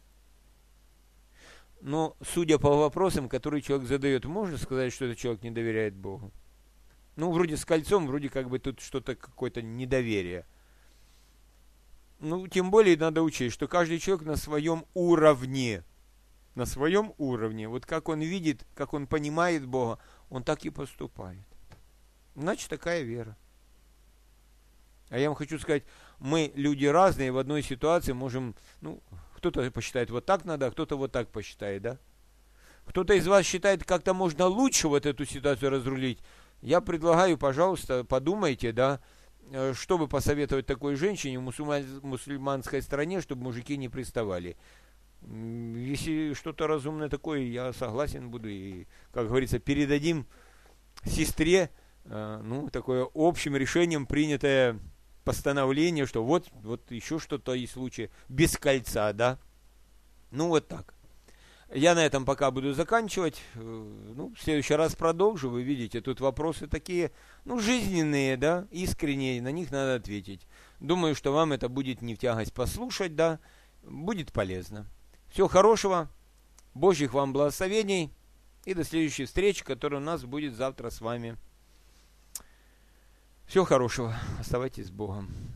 Но, судя по вопросам, которые человек задает, можно сказать, что этот человек не доверяет Богу? Ну, вроде с кольцом, вроде как бы тут что-то, какое-то недоверие. Ну, тем более надо учесть, что каждый человек на своем уровне. На своем уровне. Вот как он видит, как он понимает Бога, он так и поступает. Значит, такая вера. А я вам хочу сказать, мы люди разные, в одной ситуации можем, ну, кто-то посчитает вот так надо, а кто-то вот так посчитает, да? Кто-то из вас считает, как-то можно лучше вот эту ситуацию разрулить. Я предлагаю, пожалуйста, подумайте, да, что бы посоветовать такой женщине в мусульманской стране, чтобы мужики не приставали. Если что-то разумное такое, я согласен буду. И, как говорится, передадим сестре, ну, такое общим решением принятое постановление, что вот еще что-то есть случай без кольца, да. Ну, вот так. Я на этом пока буду заканчивать. Ну, в следующий раз продолжу. Вы видите, тут вопросы такие, ну, жизненные, да, искренние, на них надо ответить. Думаю, что вам это будет не в тягость послушать, да, будет полезно. Всего хорошего, Божьих вам благословений и до следующей встречи, которая у нас будет завтра с вами. Всего хорошего, оставайтесь с Богом.